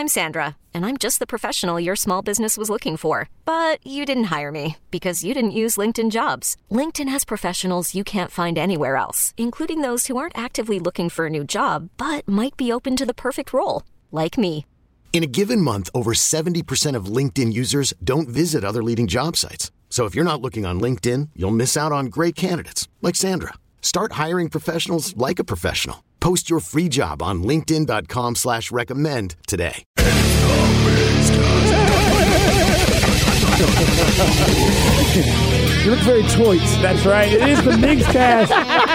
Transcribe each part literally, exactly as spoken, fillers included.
I'm Sandra, and I'm just the professional your small business was looking for. But you didn't hire me because you didn't use LinkedIn Jobs. LinkedIn has professionals you can't find anywhere else, including those who aren't actively looking for a new job, but might be open to the perfect role, like me. In a given month, over seventy percent of LinkedIn users don't visit other leading job sites. So if you're not looking on LinkedIn, you'll miss out on great candidates like Sandra. Start hiring professionals like a professional. Post your free job on linkedin.com slash recommend today. You look very toit. That's right. It is the Miggs Cast.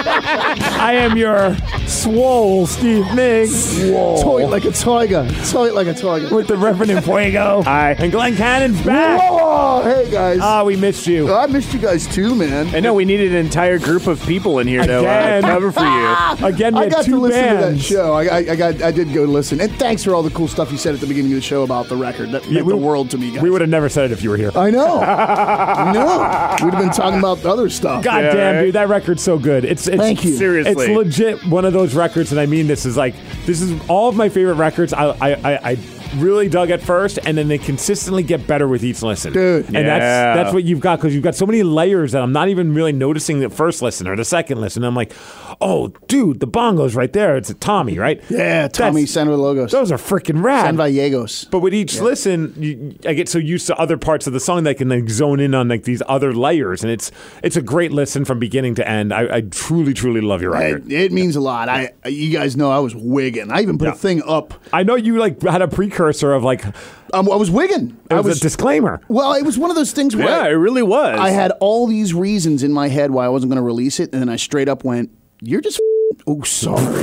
I am your swole Steve Miggs. Whoa. Toit like a tiger. Toit like a tiger. With the Reverend in Fuego. Hi. And Glenn Cannon's back. Whoa. Hey, guys. Ah, oh, we missed you. I missed you guys, too, man. I know we needed an entire group of people in here to uh, cover for you. Again, we I had got two to listen bands. to that show. I, I, I got. I did go listen. And thanks for all the cool stuff you said at the beginning of the show about the record. That meant Yeah, we, the world to me, guys. We would have never said it if you were here. I know. I know. We'd have been talking about other stuff. God Yeah, damn, right? dude, that record's so good. It's, it's Thank you. Seriously. It's legit one of those records, and I mean this is like this is all of my favorite records. I I, I, I really dug at first, and then they consistently get better with each listen. Dude. And Yeah. that's that's what you've got, because you've got so many layers that I'm not even really noticing the first listen or the second listen. I'm like, oh, dude, the bongos right there. It's a Tommy, right? Yeah, Tommy That's- San Logos. Those are freaking rad. San Vallegos. But with each listen, you, I get so used to other parts of the song that I can like zone in on like these other layers, and it's it's a great listen from beginning to end. I, I truly, truly love your record. It, it means a lot. I, you guys know I was wigging. I even put Yeah. a thing up. I know you like had a precursor of like Um, I was wigging. it I was, was a disclaimer. Well, it was one of those things where Yeah, it really was. I had all these reasons in my head why I wasn't going to release it, and then I straight up went, "You're just." F- oh, sorry,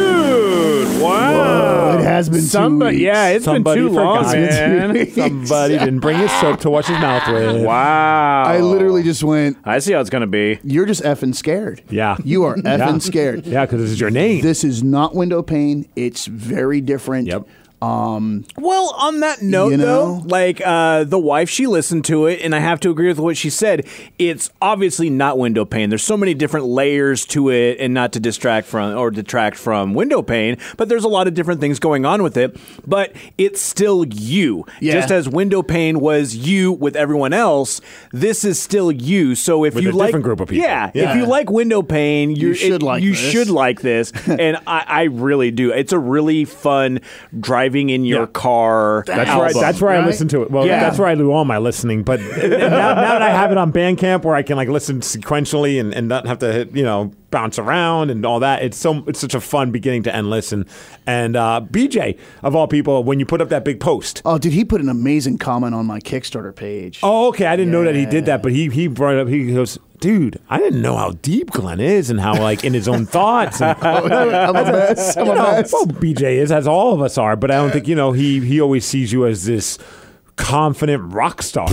Dude, wow. Whoa, it has been two Somebody, weeks. yeah, it's Somebody been too long, forgot. man. Somebody didn't bring his soap to wash his mouth with. Wow. I literally just went. I see how it's going to be. You're just effing scared. Yeah. You are effing Yeah. scared. Yeah, because this is your name. This is not window pane. It's very different. Yep. Um, Well, on that note, You know? though, like uh, the wife, she listened to it, and I have to agree with what she said. It's obviously not window pane. There's so many different layers to it, and not to distract from or detract from window pane, but there's a lot of different things going on with it. But it's still you. Yeah. Just as window pane was you with everyone else, this is still you. So if With you a like, different group of people. yeah, Yeah. if you like window pane, you're, should it- like you this. should like this, and I, I really do. It's a really fun driving in your Yeah. car. That's album. right. That's where I right? listen to it. Well, Yeah. that's where I do all my listening. But now, now that I have it on Bandcamp, where I can like listen sequentially and, and not have to hit, you know, bounce around and all that, it's so it's such a fun beginning to end listen. And uh, B J, of all people, when you put up that big post. oh, did he put an amazing comment on my Kickstarter page? Oh, okay. I didn't know that he did that, but he he brought it up. He goes, dude, I didn't know how deep Glenn is and how like in his own thoughts. And, I'm a mess. I'm you a know, mess. well, B J is, as all of us are, but I don't think, you know, he he always sees you as this confident rock star.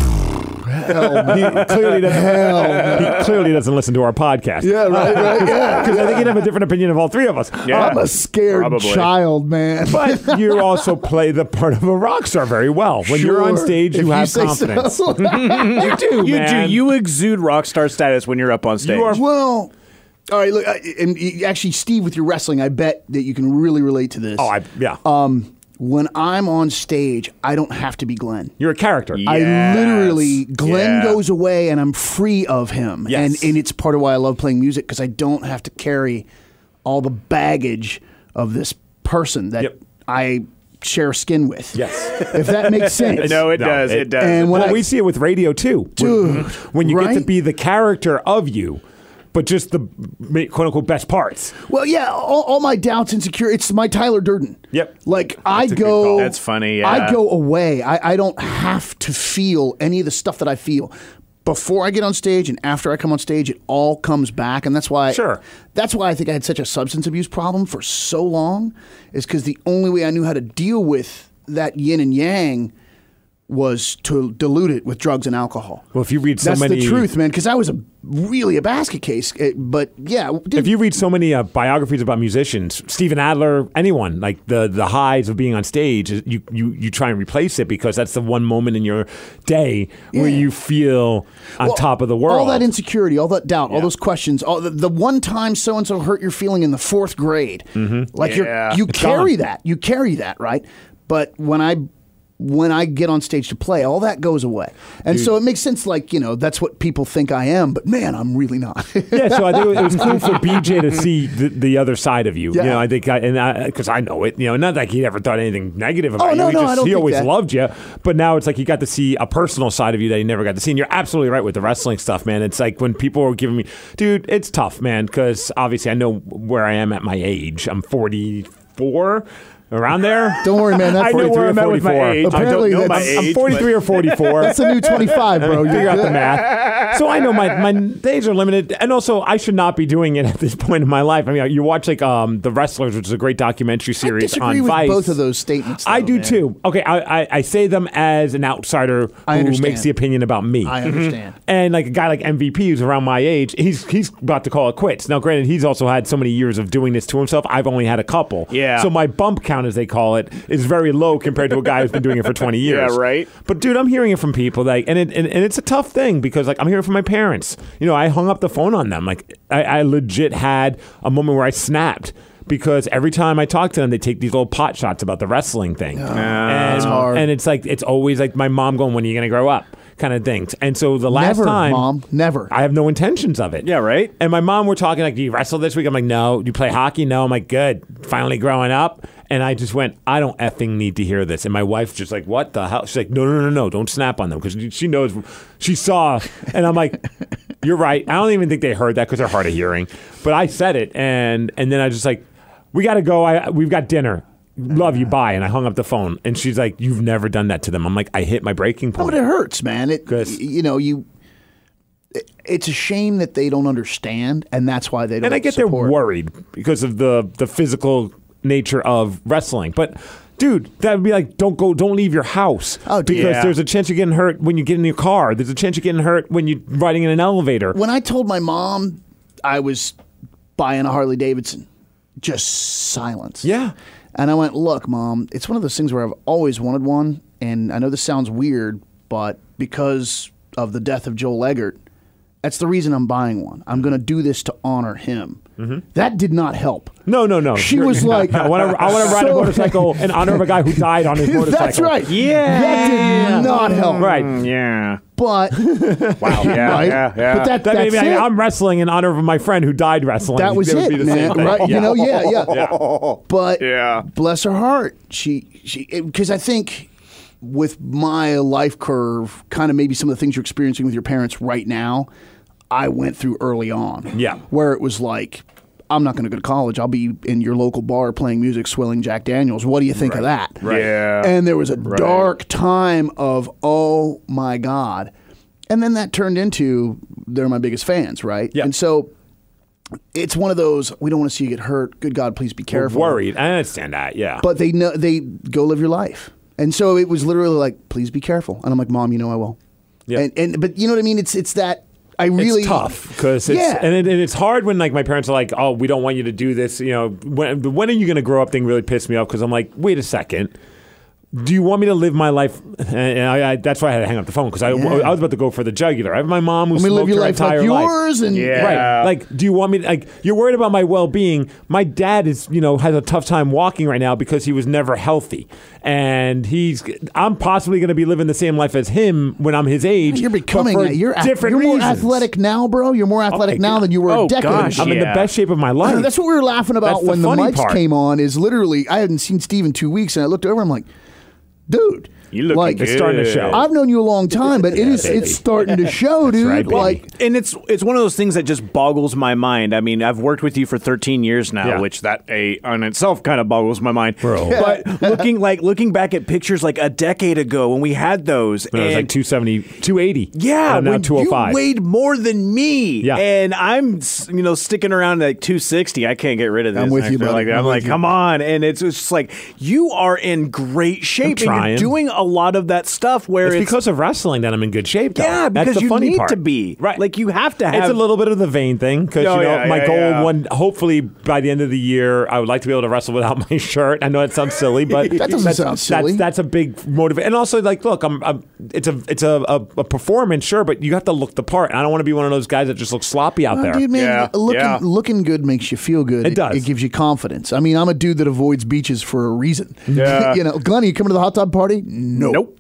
he clearly doesn't. He clearly doesn't listen to our podcast. Yeah, right, right, yeah. Because I think he'd have a different opinion of all three of us. Yeah. I'm a scared Probably. child, man. But you also play the part of a rock star very well. When you're on Sure. stage, If you have say confidence. so. You do, You man. do. You exude rock star status when you're up on stage. You are- Well, all right. Look, I- and y- actually, Steve, with your wrestling, I bet that you can really relate to this. Oh, I, yeah. Um, when I'm on stage, I don't have to be Glenn. you're a character. Yeah. I Yes. literally, Glenn Yeah. goes away and I'm free of him. Yes. And, and it's part of why I love playing music, because I don't have to carry all the baggage of this person that Yep. I share skin with. Yes. If that makes sense. No, it No, does. it- It, does. and when Well, I- we see it with radio too. Dude, when, when you get to right? be the character of you, but just the quote unquote best parts. Well, yeah, all, all my doubts, insecurity, it's my Tyler Durden. Yep. Like, I a good call. go. That's funny, yeah. I go away. I, I don't have to feel any of the stuff that I feel. Before I get on stage and after I come on stage, it all comes back. And that's why. Sure. That's why I think I had such a substance abuse problem for so long, is because the only way I knew how to deal with that yin and yang was to dilute it with drugs and alcohol. Well, if you read so That's many, the truth, man, because I was a really a basket case. It- but yeah, dude, if you read so many uh, biographies about musicians, Steven Adler, anyone, like the the highs of being on stage, you you you try and replace it because that's the one moment in your day where Yeah. you feel on Well, top of the world. All that insecurity, all that doubt, all Yeah. those questions, all the, the one time so and so hurt your feeling in the fourth grade. Like Yeah. you're, you It's carry gone. that, you carry that, right? but when I when I get on stage to play, all that goes away. And Dude. so it makes sense, like, you know, that's what people think I am, but man, I'm really not. Yeah, so I think it was cool for B J to see the, the other side of you. Yeah. You know, I think, I, and because I, I know it, you know, not like he ever thought anything negative about oh, you. No, he no, just, I don't he think always that. loved you, but now it's like he got to see a personal side of you that he never got to see. And you're absolutely right with the wrestling stuff, man. It's like when people are giving me, dude, it's tough, man, because obviously I know where I am at my age. I'm forty-four. Around there? Don't worry, man. That's I know where I'm at with my age. Apparently, I don't know my that's, age. I'm forty-three or forty-four. That's a new twenty-five, bro. Figure out the math. So I know my, my days are limited. And also, I should not be doing it at this point in my life. I mean, you watch like um, The Wrestlers, which is a great documentary series I disagree on with Vice. both of those statements, though, I do man. too. Okay, I, I, I say them as an outsider I who understand. makes the opinion about me. I understand. And like a guy like M V P who's around my age, he's he's about to call it quits. Now, granted, he's also had so many years of doing this to himself. I've only had a couple. Yeah. So my bump count, as they call it, is very low compared to a guy who's been doing it for twenty years. Yeah, right. But dude, I'm hearing it from people, like, and it, and, and it's a tough thing because like I'm hearing it from my parents. You know, I hung up the phone on them. Like I, I legit had a moment where I snapped. Because every time I talk to them, they take these little pot shots about the wrestling thing. Oh, and, it's hard. and it's like, it's always like my mom going, when are you going to grow up? Kind of things. And so the last Never, time. Mom. Never. I have no intentions of it. Yeah, right? And my mom, we're talking like, do you wrestle this week? I'm like, no. Do you play hockey? No. I'm like, good. Finally growing up. And I just went, I don't effing need to hear this. And my wife's just like, what the hell? She's like, no, no, no, no. Don't snap on them. Because she knows, she saw. And I'm like, you're right. I don't even think they heard that because they're hard of hearing. But I said it. And and then I just like, we got to go. I We've got dinner. Love you. Bye. And I hung up the phone. And she's like, you've never done that to them. I'm like, I hit my breaking No, point. but it hurts, man. It, you know, you. It's a shame that they don't understand, and that's why they don't. And I get support. they're worried because of the the physical nature of wrestling. But dude, that would be like, don't go, don't leave your house. Oh, dude. because Yeah. there's a chance you're getting hurt when you get in your car. There's a chance you're getting hurt when you're riding in an elevator. When I told my mom I was buying a Harley Davidson, just silence. Yeah. And I went, look, Mom, it's one of those things where I've always wanted one, and I know this sounds weird, but because of the death of Joel Eggert, that's the reason I'm buying one. I'm going to do this to honor him. Mm-hmm. That did not help. No, no, no. She was like, I want to I want to ride a so- motorcycle in honor of a guy who died on his motorcycle. That's right. Yeah. That did not help. Right. Mm, yeah. But Wow. Yeah. right? Yeah. Yeah. But that, That that's made me, it. I'm wrestling in honor of my friend who died wrestling. That was would it, be the man. same thing. Right? You know, yeah, yeah. Yeah. But Yeah. bless her heart, she she because I think with my life curve, kind of maybe some of the things you're experiencing with your parents right now, I went through early on. Yeah. Where it was like, I'm not going to go to college. I'll be in your local bar playing music, swilling Jack Daniels. What do you think of that? Right. Yeah. And there was a dark time of, oh my God. And then that turned into, they're my biggest fans, right? Yeah. And so it's one of those, we don't want to see you get hurt. Good God, please be careful. Worried. I understand that. Yeah. But they know, they go live your life. And so it was literally like, please be careful. And I'm like, Mom, you know I will. Yeah. And, and but you know what I mean? It's it's that I really it's tough because it's Yeah. and, it, and it's hard when like my parents are like, oh, we don't want you to do this. You know, when the when are you going to grow up thing really pissed me off because I'm like, wait a second. Do you want me to live my life? And I, I, that's why I had to hang up the phone because I, Yeah. I was about to go for the jugular. I have my mom who Let me smoked live your her life entire like life. yours and Yeah. Right. Like, do you want me to, like, you're worried about my well-being. My dad is, you know, has a tough time walking right now because he was never healthy. And he's, I'm possibly going to be living the same life as him when I'm his age. You're but becoming for a, you're ath- different you're more reasons. athletic now, bro. You're more athletic my now God. than you were Oh, a decade gosh. ago. I'm in the Yeah. best shape of my I life. know, that's what we were laughing about That's the when the, funny mics part. came on. Is literally I hadn't seen Steve in two weeks, and I looked over. I'm like, dude, You look like It's starting to show. I've known you a long time, but it is it's starting to show, dude. right, baby. like And it's it's one of those things that just boggles my mind. I mean, I've worked with you for thirteen years now, Yeah. which that a on itself kind of boggles my mind. Bro. But looking like looking back at pictures like a decade ago when we had those, When I was and like two seventy, two eighty. yeah, And now when two oh five. you weighed more than me. Yeah. And I'm you know sticking around at like two sixty. I can't get rid of this. I'm with you, I feel buddy. Like, I'm I'm with like, you. come on, and it's just like you are in great shape, and trying. you're doing a a lot of that stuff where It's, it's, because of wrestling that I'm in good shape, though. yeah, because That's the you funny need part. to be. Right. Like, you have to have. It's a little bit of the vain thing because Oh, you know yeah, my yeah, goal yeah. one hopefully by the end of the year I would like to be able to wrestle without my shirt. I know that sounds silly, but That doesn't that's, sound silly. That's, that's a big motivator. And also, like, look, I'm, I'm it's a it's a, a, a performance, sure, but you have to look the part. I don't want to be one of those guys that just looks sloppy out Well, there. dude, man, Yeah, looking yeah. looking good makes you feel good. It does. It gives you confidence. I mean, I'm a dude that avoids beaches for a reason. Yeah. you know, Glenn, are you coming to the hot tub party? No. Nope.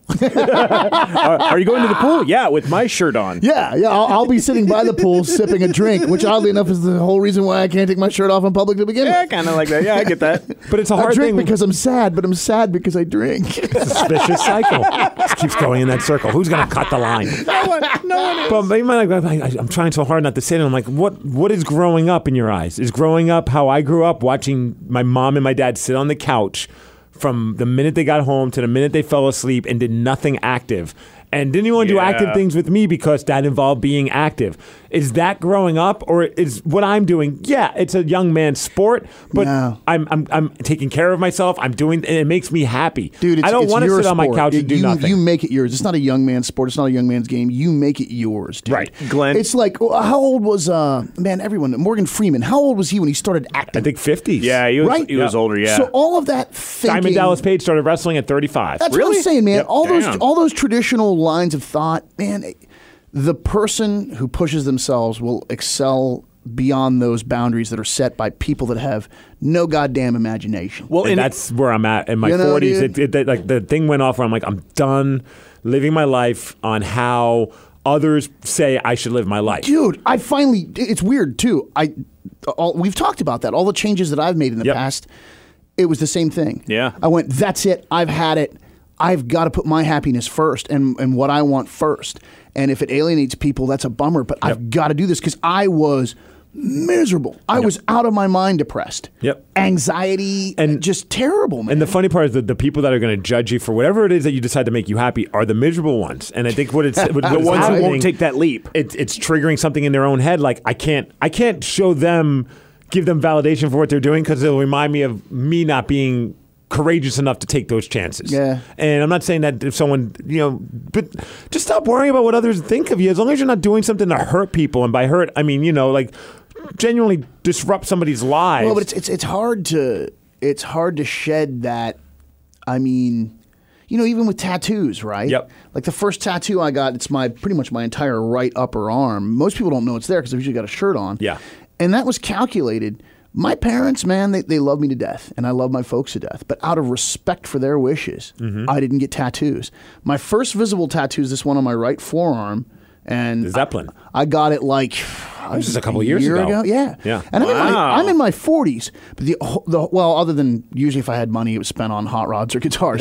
are, are you going to the pool? Yeah, with my shirt on. Yeah, yeah. I'll, I'll be sitting by the pool sipping a drink, which oddly enough is the whole reason why I can't take my shirt off in public to begin Yeah, with. kind of like that. Yeah, I get that. But it's a I hard drink thing because I'm sad, but I'm sad because I drink. Suspicious cycle. Just keeps going in that circle. Who's going to cut the line? no one, no one is. But you might like, I, I'm trying so hard not to say it. I'm like, what? What is growing up in your eyes? Is growing up how I grew up, watching my mom and my dad sit on the couch from the minute they got home to the minute they fell asleep and did nothing active, and didn't even want to do Yeah. active things with me because that involved being active. Is that growing up, or is what I'm doing? Yeah, it's a young man's sport, but No. I'm, I'm I'm taking care of myself. I'm doing, and it makes me happy. Dude, it's, I don't it's want to your sit on my sport. couch It- and do you, nothing. You make it yours. It's not a young man's sport. It's not a young man's game. You make it yours, dude. Right. Glenn? It's like, well, how old was, uh, man, everyone, Morgan Freeman, how old was he when he started acting? I think fifties. Yeah, he was, Right? he was Yeah. older, yeah. So all of that thinking. Diamond Dallas Page started wrestling at thirty-five. That's what Really? I'm saying, man. Yep. All those Damn. all those traditional lines of thought, man. The person who pushes themselves will excel beyond those boundaries that are set by people that have no goddamn imagination. well, and and that's where I'm at in my You know, forties. dude? It, it, like the thing went off where I'm like, I'm done living my life on how others say I should live my life. Dude, I finally. It's weird too. I, all, we've talked about that. All the changes that I've made in the Yep. past, it was the same thing. Yeah. I went. That's it. I've had it. I've got to put my happiness first and, and what I want first. And if it alienates people, that's a bummer. But I've got to do this because I was miserable. I was out of my mind depressed. Yep. Anxiety and And- just terrible, man. And the funny part is that the people that are going to judge you for whatever it is that you decide to make you happy are the miserable ones. And I think what it's what, the what's ones who happening, won't take that leap. It, it's triggering something in their own head. Like I can't, I can't show them, give them validation for what they're doing because it'll remind me of me not being courageous enough to take those chances. Yeah. And I'm not saying that if someone, you know, but just stop worrying about what others think of you. As long as you're not doing something to hurt people, and by hurt, I mean, you know, like genuinely disrupt somebody's lives. Well, but it's it's it's hard to it's hard to shed that. I mean, you know, even with tattoos, right? Yep. Like the first tattoo I got, it's my pretty much my entire right upper arm. Most people don't know it's there because they've usually got a shirt on. Yeah. And that was calculated. My parents, man, they, they love me to death, and I love my folks to death. But out of respect for their wishes, Mm-hmm. I didn't get tattoos. My first visible tattoo is this one on my right forearm, and The Zeppelin. I, I got it like This is a couple of years year ago. Yeah, Yeah. And I'm, in my, Wow. I'm in my forties, but the the well, other than usually if I had money, it was spent on hot rods or guitars.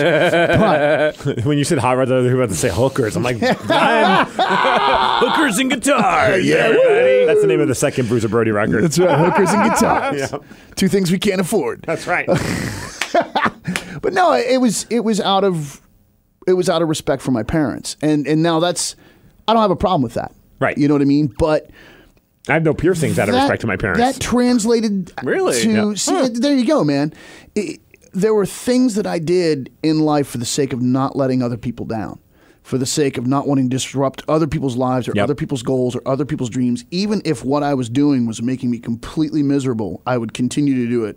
but When you said hot rods, I was about to say hookers. I'm like, Brian, Hookers and guitar. Yeah, everybody. that's the name of the second Bruiser Brody record. that's right, hookers and guitars, two things we can't afford. That's right. But no, it was it was out of it was out of respect for my parents, and and now that's I don't have a problem with that. Right. You know what I mean? But I have no piercings out of that- respect to my parents. That translated Really? to Yeah. see, there you go, man. It, there were things that I did in life for the sake of not letting other people down, for the sake of not wanting to disrupt other people's lives or Yep. other people's goals or other people's dreams. Even if what I was doing was making me completely miserable, I would continue to do it,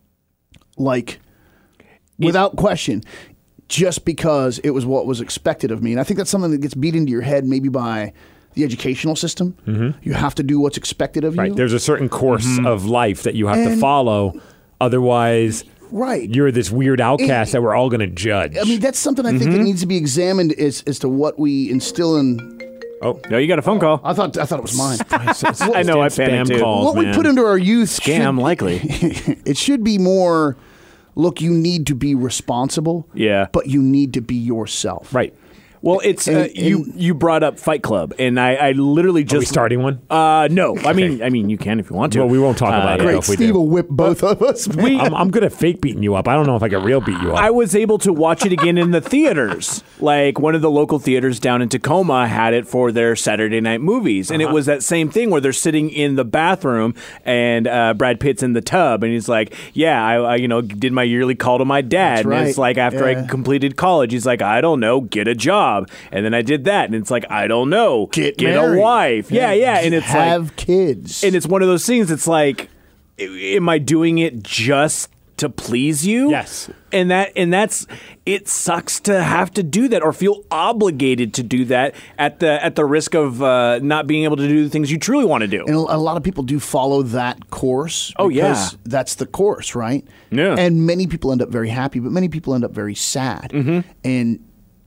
like without question, just because it was what was expected of me. And I think that's something that gets beat into your head maybe by the educational system. Mm-hmm. You have to do what's expected of Right. you. There's a certain course of life that you have to And- follow. Otherwise, Right. you're this weird outcast It- that we're all going to judge. I mean, that's something I think that needs to be examined as, as to what we instill in. oh, No, you got a phone call. I thought I thought it was mine. I know, I panicked too. calls, what we man. put into our youth Scam should- likely. it should be more. Look, you need to be responsible. Yeah. But you need to be yourself. Right. Well, it's And- uh, you. and- You brought up Fight Club, and I, I literally just Are we starting one? Uh, no, I mean, I mean, you can if you want to. Well, we won't talk about it. Great, if we Steve do. will whip both of us. man. I'm, I'm good at fake beating you up. I don't know if I can real beat you up. I was able to watch it again in the theaters. Like one of the local theaters down in Tacoma had it for their Saturday night movies, and Uh-huh. it was that same thing where they're sitting in the bathroom and uh, Brad Pitt's in the tub, and he's like, "Yeah, I, I you know did my yearly call to my dad." That's And it's right. like after Yeah. I completed college, he's like, "I don't know, get a job," and then I did that, and it's like, "I don't know, Get a married. wife." Yeah, yeah, and it's have like, kids. and it's one of those things. It's like, am I doing it just to please you? Yes. And that and that's it sucks to have to do that or feel obligated to do that at the at the risk of uh, not being able to do the things you truly want to do. And a a lot of people do follow that course. Oh, yeah. because that's the course, right? Yeah. And many people end up very happy, but many people end up very sad. Mm-hmm. And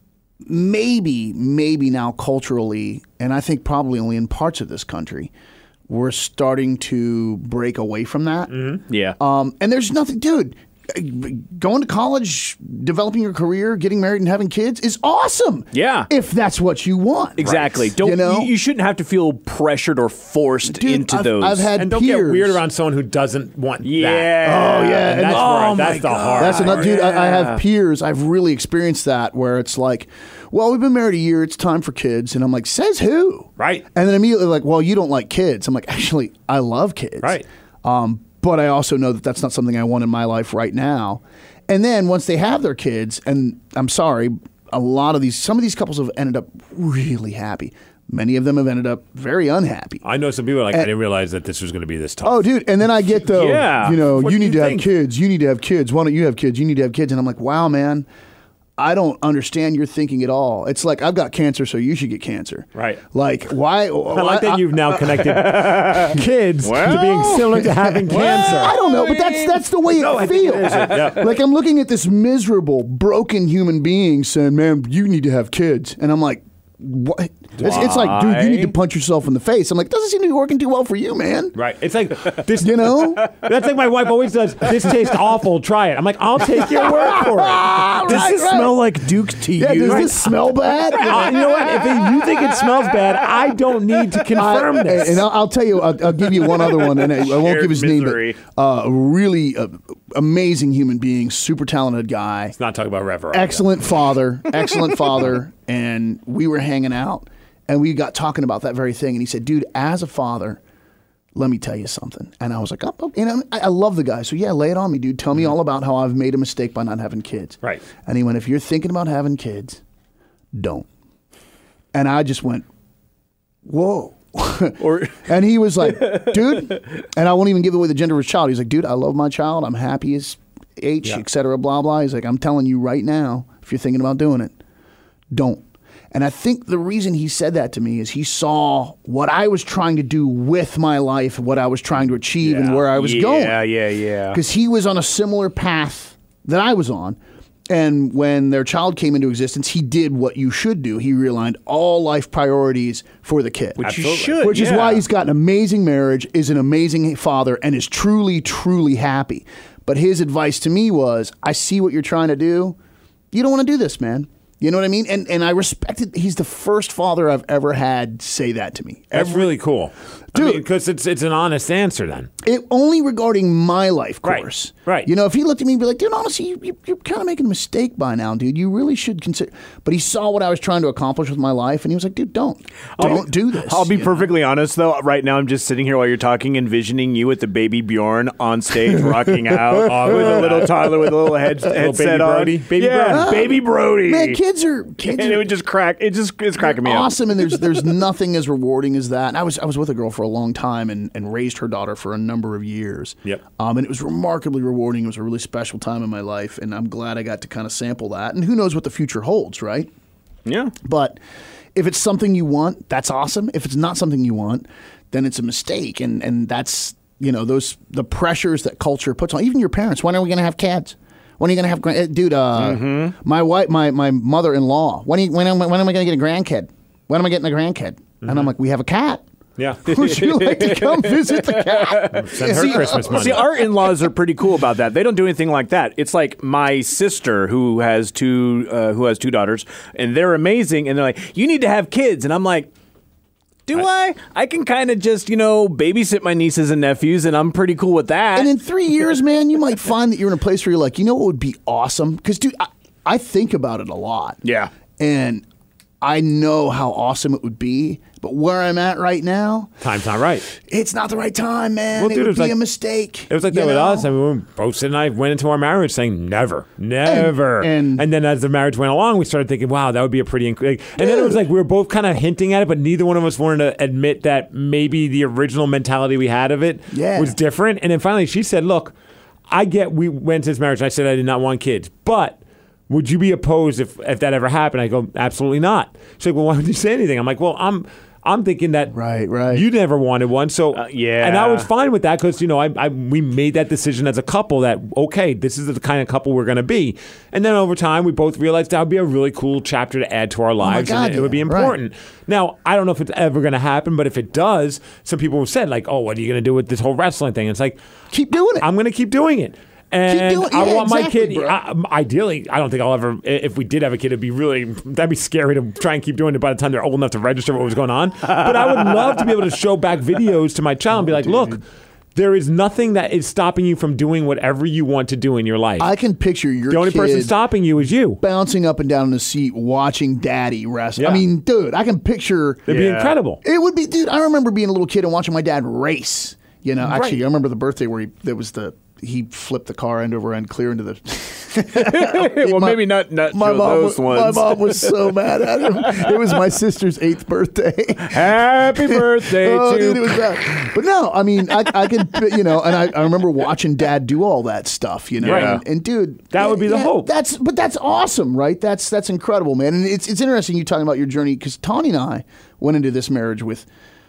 maybe, maybe now culturally, and I think probably only in parts of this country, we're starting to break away from that. Yeah. Um, and there's nothing, dude. Going to college, developing your career, getting married, and having kids is awesome. Yeah. if that's what you want. Exactly. Right. Don't you know? you, you shouldn't have to feel pressured or forced Dude, into I've- those. I've had and don't peers. get weird around someone who doesn't want yeah. that. Oh, yeah. And And- that's oh where, my that's the God. hard. That's another dude. I, I Yeah. have peers. I've really experienced that where it's like, well, we've been married a year. It's time for kids, and I'm like, says who? Right. And then immediately like, well, you don't like kids. I'm like, actually, I love kids. Right. Um, but I also know that that's not something I want in my life right now. And then once they have their kids, and I'm sorry, a lot of these, some of these couples have ended up really happy. Many of them have ended up very unhappy. I know some people are like, I And- didn't realize that this was going to be this tough. Oh, dude. And then I get the, Yeah. you know, What you do need you to think? have kids. You need to have kids. Why don't you have kids? You need to have kids. And I'm like, wow, man, I don't understand your thinking at all. It's like, I've got cancer, so you should get cancer. Right. Like, why? I like that you've now connected kids to Well. being similar to having cancer. I don't know, but that's that's the way No, I it think it feels. is. Yeah. Like I'm looking at this miserable, broken human being saying, "Man, you need to have kids," and I'm like, "What?" It's, it's like, dude, you need to punch yourself in the face. I'm like, doesn't seem to be working too well for you, man. Right. It's like this. You know? That's like my wife always does. This tastes awful. Try it. I'm like, I'll take your word for it. Does Right, this right. smell like Duke to Yeah, you? does this smell bad? Uh, you know what? If it- you think it smells bad, I don't need to confirm I- this. And I'll, I'll tell you, I'll, I'll give you one other one, and I, I won't Shared give his misery. name, but uh, a really uh, amazing human being, super talented guy, Let's not talk about Rever. excellent father, excellent father, and we were hanging out, and we got talking about that very thing, and he said, dude, as a father, let me tell you something. And I was like, oh, oh, you know, I, I love the guy. So yeah, lay it on me, dude. Tell me all about how I've made a mistake by not having kids. Right. And he went, if you're thinking about having kids, don't. And I just went, whoa. Or And he was like, dude, and I won't even give away the gender of his child. He's like, dude, I love my child. I'm happy as H, Yeah. et cetera, blah, blah. He's like, I'm telling you right now, if you're thinking about doing it, don't. And I think the reason he said that to me is he saw what I was trying to do with my life, what I was trying to achieve, and where I was yeah, going. Yeah, yeah, yeah. Because he was on a similar path that I was on. And when their child came into existence, he did what you should do. He realigned all life priorities for the kid. Which you should, Which is yeah. why he's got an amazing marriage, is an amazing father, and is truly, truly happy. But his advice to me was, I see what you're trying to do. You don't want to do this, man. You know what I mean? And and I respected, he's the first father I've ever had say that to me. That's really cool. Dude. Because it's it's an honest answer then. It only regarding my life Right, course. right. You know, if he looked at me and be like, dude, honestly, you, you, you're kind of making a mistake by now, dude. You really should consider. But he saw what I was trying to accomplish with my life, and he was like, dude, don't. Don't do this. I'll be you know? perfectly honest, though. Right now, I'm just sitting here while you're talking, envisioning you with the baby Bjorn on stage, rocking out Oh, with a yeah. little toddler with a little head, headset baby on. Brody? Baby yeah, Brody. baby Brody. Man, kids are kids and are it would just crack. It just it's cracking me up. awesome, and there's there's nothing as rewarding as that. And I was I was with a girl for a long time and, and raised her daughter for a number of years. Yep. Um, and it was remarkably rewarding. It was a really special time in my life, and I'm glad I got to kind of sample that. And who knows what the future holds, right? Yeah. But if it's something you want, that's awesome. If it's not something you want, then it's a mistake, and and that's you know those the pressures that culture puts on even your parents. When are we going to have kids? When are you going to have grand? Dude, uh, Mm-hmm. my wife, my my mother-in-law. When are you, when am I, when am I going to get a grandkid? When am I getting a grandkid? And I'm like, we have a cat. Yeah. Would you like to come visit the cat? Send her See, Christmas money. See, our in-laws are pretty cool about that. They don't do anything like that. It's like my sister who has two uh, who has two daughters, and they're amazing. And they're like, "You need to have kids," and I'm like, "Do I? I, I can kind of just you know babysit my nieces and nephews, and I'm pretty cool with that." And in three years, man, you might find that you're in a place where you're like, you know what would be awesome? Because, dude, I, I think about it a lot. Yeah. And I know how awesome it would be, but where I'm at right now, Time's not right. it's not the right time, man. Well, it dude, would it was be like- a mistake. It was like you that with know? us. I mean, both Sid and I went into our marriage saying never, never. And- And, then as the marriage went along, we started thinking, wow, that would be a pretty. Inc-. Like, and then it was like we were both kind of hinting at it, but neither one of us wanted to admit that maybe the original mentality we had of it Yeah. was different. And then finally, she said, "Look, I get we went to this marriage. And I said I did not want kids, but." Would you be opposed if, if that ever happened? I go, absolutely not. She's like, well, why would you say anything? I'm like, well, I'm I'm thinking that Right, right. you never wanted one, so Uh, yeah. and I was fine with that because you know I, I we made that decision as a couple that okay, this is the kind of couple we're going to be, and then over time we both realized that would be a really cool chapter to add to our lives, God, and it, it would be yeah, right. important. Now I don't know if it's ever going to happen, but if it does, some people have said like, oh, what are you going to do with this whole wrestling thing? It's like Keep doing it. I'm going to keep doing it. And doing- I yeah, want my exactly, kid. bro. I, ideally, I don't think I'll ever. If we did have a kid, it'd be really that'd be scary to try and keep doing it by the time they're old enough to register what was going on. But I would love to be able to show back videos to my child and be like, "Look, there is nothing that is stopping you from doing whatever you want to do in your life. I can picture your the only kid person stopping you is you." bouncing up and down in the seat watching daddy wrestle. Yeah. I mean, dude, I can picture It'd be Yeah. incredible. it would be, dude. I remember being a little kid and watching my dad race. You know, actually, Right. I remember the birthday where he there was the he flipped the car end over end clear into the. well, My- maybe not not My show mom, those was, ones. my mom was so mad at him. It was my sister's eighth birthday. Happy birthday Oh, to dude, it was bad. But no, I mean, I, I could, you know, and I, I remember watching Dad do all that stuff, you know, Yeah. and, and dude, That would be the hope. That's, but that's awesome, right? That's that's incredible, man. And it's it's interesting you talking about your journey because Tawny and I went into this marriage with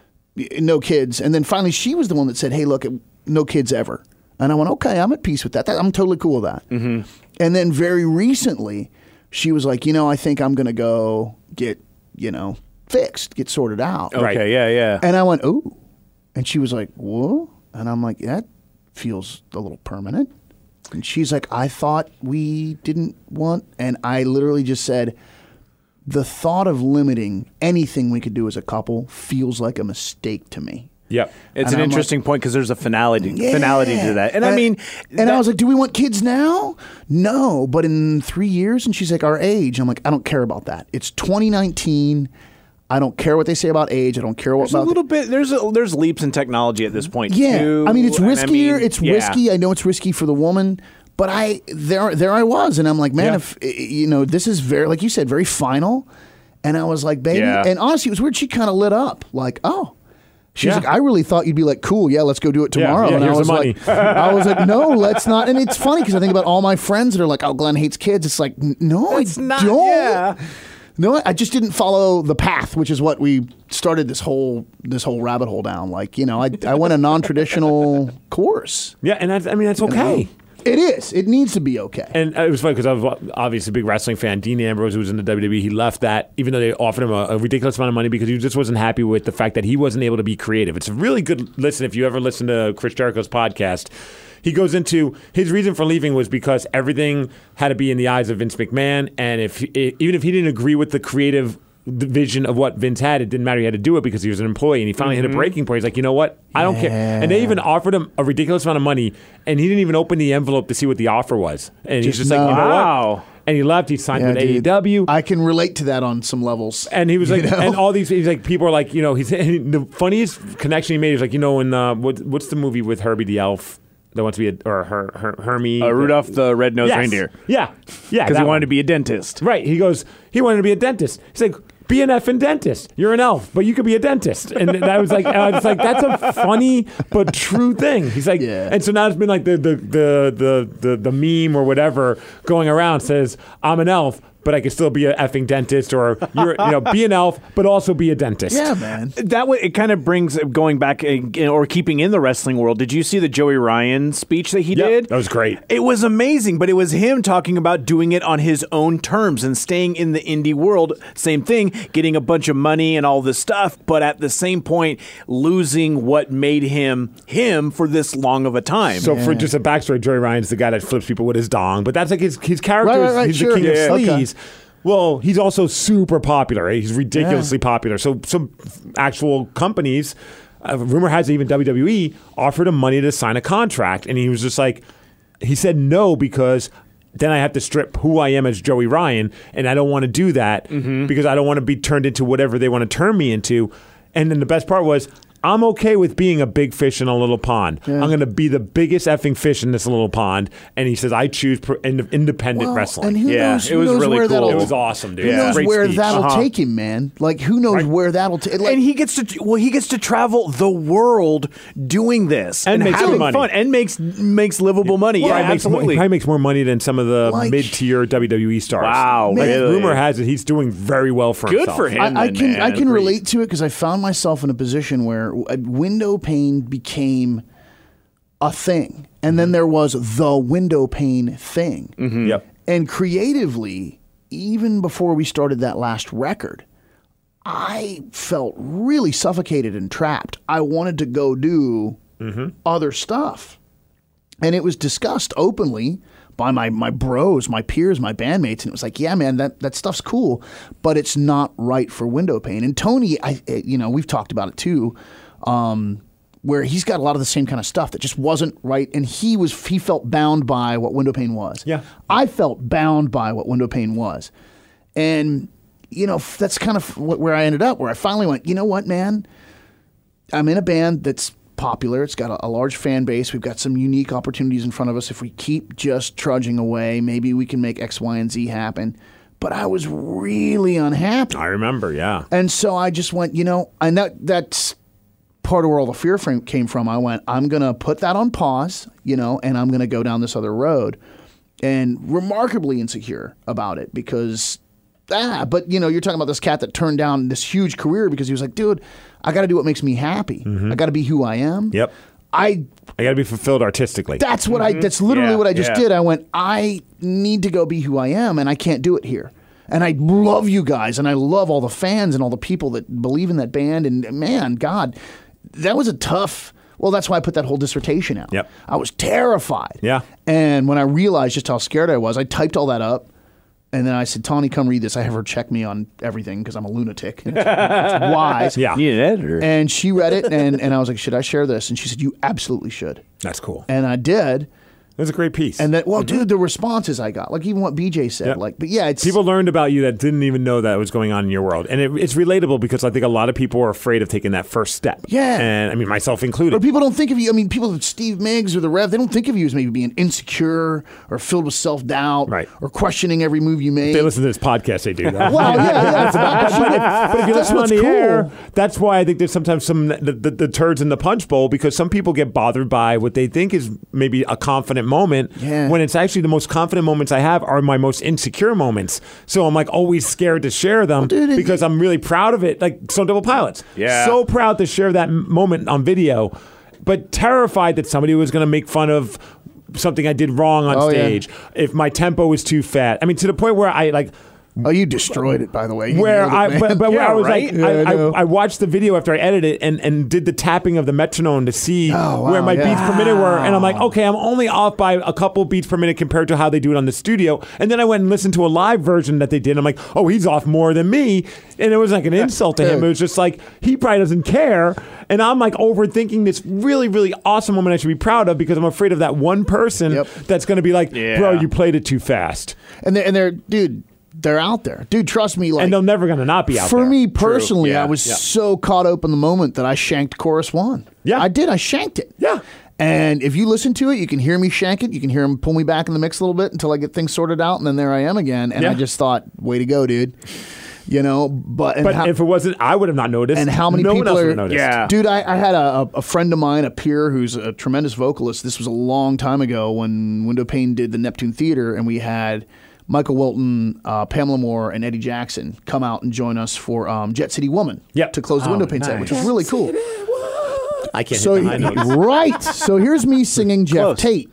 no kids, and then finally she was the one that said, "Hey, look, no kids ever." And I went, "Okay, I'm at peace with that. that I'm totally cool with that." Mm-hmm. And then very recently, she was like, "You know, I think I'm going to go get, you know, fixed, get sorted out." Okay, Right. yeah, yeah. And I went, "Ooh," and she was like, "Whoa," and I'm like, "That feels a little permanent." And she's like, "I thought we didn't want," and I literally just said, "The thought of limiting anything we could do as a couple feels like a mistake to me." Yep. It's And an I'm interesting point because there's a finality Yeah. finality to that. And I mean, and that- I was like, "Do we want kids now?" No, but in three years, and she's like, "Our age." I'm like, "I don't care about that. It's twenty nineteen. I don't care what they say about age. I don't care what there's a about little bit there's a, there's leaps in technology at this point. Yeah, too. I mean it's And I riskier. mean, it's yeah. risky. I know it's risky for the woman, but I there there I was, and I'm like, man, Yeah. if you know, this is very like you said, very final. And I was like, baby, Yeah. and honestly, it was weird. She kind of lit up, like, oh. She was Yeah. like, I really thought you'd be like, cool, yeah, let's go do it Yeah, tomorrow. yeah, and I here's was the money. like, I was like, no, let's not. And it's funny because I think about all my friends that are like, oh, Glenn hates kids. It's like, n- no, It's I not- don't. yeah. No, I just didn't follow the path, which is what we started this whole this whole rabbit hole down. Like, you know, I I went a non traditional course. Yeah, and that's, I mean that's okay. It is. It needs to be okay. And it was funny because I was obviously a big wrestling fan. Dean Ambrose, who was in the W W E, he left that even though they offered him a, a ridiculous amount of money because he just wasn't happy with the fact that he wasn't able to be creative. It's a really good listen if you ever listen to Chris Jericho's podcast. He goes into his reason for leaving was because everything had to be in the eyes of Vince McMahon, and if even if he didn't agree with the creative the vision of what Vince had, it didn't matter. He had to do it because he was an employee, and he finally hit a breaking point. He's like, you know what? I don't care. And they even offered him a ridiculous amount of money, and he didn't even open the envelope to see what the offer was. And he's Just just like, you know Wow. what? And he left. He signed Yeah, with dude. A E W. I can relate to that on some levels. And he was like, You know? and all these, he's like, people are like, you know, he's and the funniest connection he made is like, you know, in uh, what, what's the movie with Herbie the Elf that wants to be a, or her, her Hermie, Uh, Rudolph the Red-Nosed Yes. Reindeer. Yeah, yeah, Because that he wanted one. to be a dentist. Right. He goes, he wanted to be a dentist. He's like, be an effing dentist. You're an elf, but you could be a dentist. And that was like, I was like, that's a funny but true thing. He's like, Yeah. and so now it's been like the the, the the the the meme or whatever going around says, I'm an elf, but I could still be a effing dentist, or you're, you know, be an elf, but also be a dentist. Yeah, man. That way, it kind of brings going back uh, or keeping in the wrestling world. Did you see the Joey Ryan speech that he Yep, did? that was great. It was amazing, but it was him talking about doing it on his own terms and staying in the indie world. Same thing, getting a bunch of money and all this stuff, but at the same point, losing what made him him for this long of a time. So for just a backstory, Joey Ryan's the guy that flips people with his dong, but that's like his his character. Right, right, is- right, he's sure. the king Yeah. of Okay. sleaze. Well, he's also super popular. Right? He's ridiculously popular. So some actual companies, uh, rumor has it even W W E, offered him money to sign a contract, and he was just like, he said no because then I have to strip who I am as Joey Ryan, and I don't want to do that because I don't want to be turned into whatever they want to turn me into. And then the best part was, I'm okay with being a big fish in a little pond. I'm going to be the biggest effing fish in this little pond. And he says, I choose pro- ind- independent Well, wrestling. And who Yeah, knows, it who was knows really where cool. that'll, It was awesome, dude. Who Yeah. knows Great where speech. that'll Uh-huh. take him, man? Like, who knows Right. where that'll take like, and he gets to well, he gets to travel the world doing this And makes having money. fun and makes makes livable money. Probably yeah, makes more, absolutely. he probably makes more money than some of the Like- mid-tier W W E stars. Wow, Like, really? rumor has it he's doing very well for Good himself. for him. I, I then, can man. I can Agreed. relate to it because I found myself in a position where uh, window pane became a thing, and then there was the window pane thing. Yep. And creatively, even before we started that last record, I felt really suffocated and trapped. I wanted to go do other stuff. And it was discussed openly by my, my bros, my peers, my bandmates. And it was like, yeah, man, that, that stuff's cool, but it's not right for window pane. And Tony, I, you know, we've talked about it too, um, where he's got a lot of the same kind of stuff that just wasn't right. And he was he felt bound by what window pane was. Yeah. I felt bound by what window pane was. And, you know, f- that's kind of wh- where I ended up, where I finally went, you know what, man? I'm in a band that's popular. It's got a, a large fan base. We've got some unique opportunities in front of us. If we keep just trudging away, maybe we can make X, Y, and Z happen. But I was really unhappy. I remember, yeah. And so I just went, you know, and that that's part of where all the fear frame came from. I went, I'm going to put that on pause, you know, and I'm going to go down this other road. And remarkably insecure about it because, ah, but, you know, you're talking about this cat that turned down this huge career because he was like, dude, I got to do what makes me happy. I got to be who I am. Yep. I I got to be fulfilled artistically. that's what I. That's literally Yeah, what I just yeah. did. I went. I need to go be who I am, and I can't do it here. And I love you guys, and I love all the fans and all the people that believe in that band. And man, God, that was a tough. Well, that's why I put that whole dissertation out. Yep. I was terrified. Yeah. And when I realized just how scared I was, I typed all that up. And then I said, Tawny, come read this. I have her check me on everything because I'm a lunatic. It's, it's wise. Yeah. Need an editor. And she read it, and, and I was like, should I share this? And she said, you absolutely should. That's cool. And I did. It was a great piece. And that, well, dude, the responses I got, like even what B J said, Yeah. like, but yeah, it's People learned about you that didn't even know that was going on in your world. And it, it's relatable because I think a lot of people are afraid of taking that first step. Yeah. And I mean, myself or included. people don't think of you. I mean, people, Steve Miggs or the Rev, they don't think of you as maybe being insecure or filled with self doubt, Right. or questioning every move you make. They listen to this podcast, they do. Though. Well, yeah, yeah, that's but, if, but if you That's listen on what's the cool. air, that's why I think there's sometimes some the, the, the turds in the punch bowl because some people get bothered by what they think is maybe a confident moment Yeah. when it's actually the most confident moments I have are my most insecure moments. So I'm like always scared to share them dude, it- because I'm really proud of it. Like Stone Temple Pilots, Yeah. so proud to share that m- moment on video, but terrified that somebody was going to make fun of something I did wrong on Oh, yeah. stage if my tempo was too fat. I mean, to the point where I like. Oh, you destroyed it, by the way. You Where nailed it, I, man. but, but where Yeah, I was right? like, Yeah, I, I I, know. I watched the video after I edited it and, and did the tapping of the metronome to see Oh, wow, where my yeah. beats per minute were, and I'm like, okay, I'm only off by a couple beats per minute compared to how they do it on the studio. And then I went and listened to a live version that they did. And I'm like, oh, he's off more than me, and it was like an insult to him. It was just like he probably doesn't care, and I'm like overthinking this really, really awesome moment I should be proud of because I'm afraid of that one person Yep. that's going to be like, Yeah. bro, you played it too fast, and they're, and they're, dude, they're out there, dude. Trust me, like and they're never going to not be out for there. me personally, Yeah, I was yeah. so caught up in the moment that I shanked chorus one. Yeah. I did. I shanked it. Yeah. And if you listen to it, you can hear me shank it. You can hear him pull me back in the mix a little bit until I get things sorted out, and then there I am again. And Yeah. I just thought, way to go, dude. You know, but and But how, if it wasn't, I would have not noticed. and how many no people one else are would have noticed. Yeah. dude? I, I had a, a friend of mine, a peer, who's a tremendous vocalist. This was a long time ago when Window Pane did the Neptune Theater, and we had Michael Wilton, uh, Pamela Moore, and Eddie Jackson come out and join us for um, Jet City Woman Yep. to close the Oh, window pane set, nice. which is really cool. I can't So hit the high notes. right, so here's me singing Jeff Close. Tate,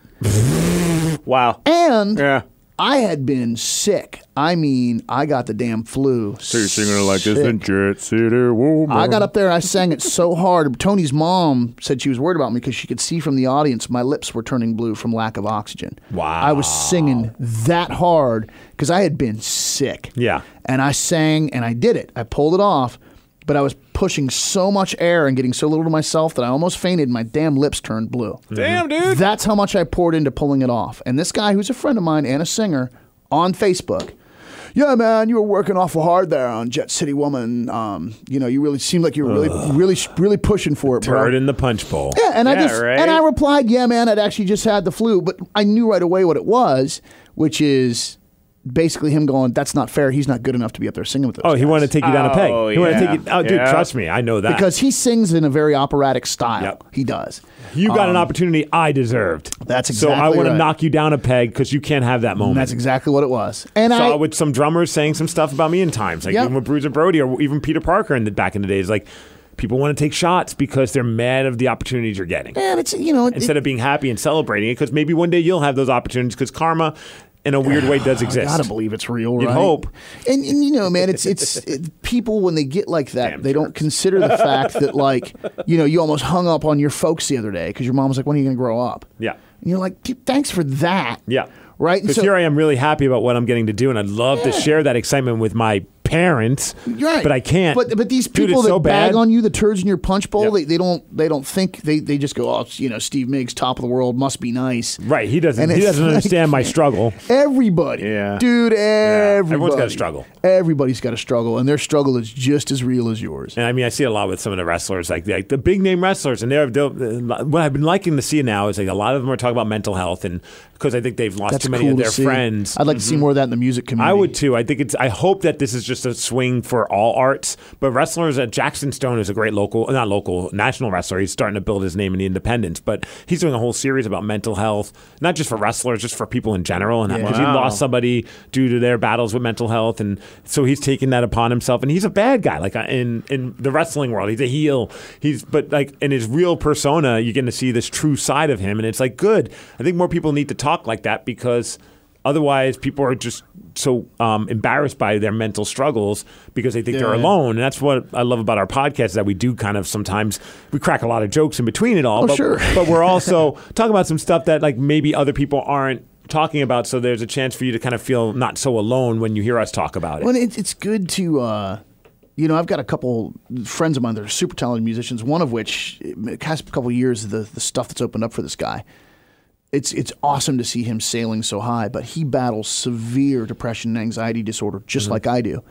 Wow. and Yeah. I had been sick. I mean, I got the damn flu. So you're singing it like this Sick. in Jet City Woman. I got up there and I sang it so hard. Tony's mom said she was worried about me because she could see from the audience my lips were turning blue from lack of oxygen. Wow. I was singing that hard because I had been sick. Yeah. And I sang and I did it. I pulled it off, but I was pushing so much air and getting so little to myself that I almost fainted and my damn lips turned blue. Damn, dude. That's how much I poured into pulling it off. And this guy, who's a friend of mine and a singer on Facebook, yeah, man, you were working awful hard there on Jet City Woman. Um, you know, you really seemed like you were really, really, really pushing for it, bro. Turd in the punch bowl. Yeah, and I Yeah, just right? and I replied, yeah, man, I'd actually just had the flu, but I knew right away what it was, which is basically him going, that's not fair. He's not good enough to be up there singing with us. Oh, he wanted to take you down a peg. Oh, he wanted to yeah. take you. Oh, dude, Yeah. trust me, I know that. because he sings in a very operatic style. Yep. He does. you got an Um, opportunity I deserved. That's So I exactly want to right. knock you down a peg because you can't have that moment. And that's exactly what it was. And Saw I it with some drummers saying some stuff about me in times, like Yep. even with Bruiser Brody or even Peter Parker in the back in the days. Like people want to take shots because they're mad of the opportunities you're getting and it's you know it, instead of being happy and celebrating it. Because maybe one day you'll have those opportunities because karma, in a weird way, does I exist. gotta believe it's real, You'd right? hope. And, and you know, man, it's it's it, people when they get like that, Damn they don't jerks. consider the fact that like you know you almost hung up on your folks the other day because your mom was like, "When are you gonna grow up?" Yeah. and you're like, "Dude, "Thanks for that." Yeah. right. And Because so- here I am really happy about what I'm getting to do, and I'd love to share that excitement with my parents, Right. but I can't. But but these Dude, people it's that so bag bad. on you, the turds in your punch bowl, Yep. they, they don't they don't think they, they just go, oh, you know, Steve Miggs, top of the world, must be nice. Right, he doesn't. And He it's doesn't like- understand my struggle. Everybody, Yeah. dude, everybody. Everyone's gotta struggle. Everybody's got to struggle, and their struggle is just as real as yours. And I mean, I see it a lot with some of the wrestlers, like the, like the big name wrestlers, and they're, they're what I've been liking to see now is like a lot of them are talking about mental health, and because I think they've lost That's too many cool of to their see. friends. I'd like to see more of that in the music community. I would too. I think it's. I hope that this is just a swing for all arts. But wrestlers, uh, Jackson Stone is a great local, not local, national wrestler. He's starting to build his name in the independents. But he's doing a whole series about mental health, not just for wrestlers, just for people in general. And because he Wow. lost somebody due to their battles with mental health, and so he's taking that upon himself. And he's a bad guy, like uh, in in the wrestling world, he's a heel. He's but like in his real persona, you're going to see this true side of him, and it's like good. I think more people need to talk like that because. Otherwise, people are just so um, embarrassed by their mental struggles because they think they're Yeah. alone. And that's what I love about our podcast is that we do kind of sometimes we crack a lot of jokes in between it all. Oh, but, sure. but we're also talking about some stuff that like maybe other people aren't talking about. So there's a chance for you to kind of feel not so alone when you hear us talk about it. Well, it's it's good to. Uh, You know, I've got a couple friends of mine that are super talented musicians. One of which, the past couple of years, the the stuff that's opened up for this guy. It's it's awesome to see him sailing so high, but he battles severe depression and anxiety disorder just Mm-hmm. like I do,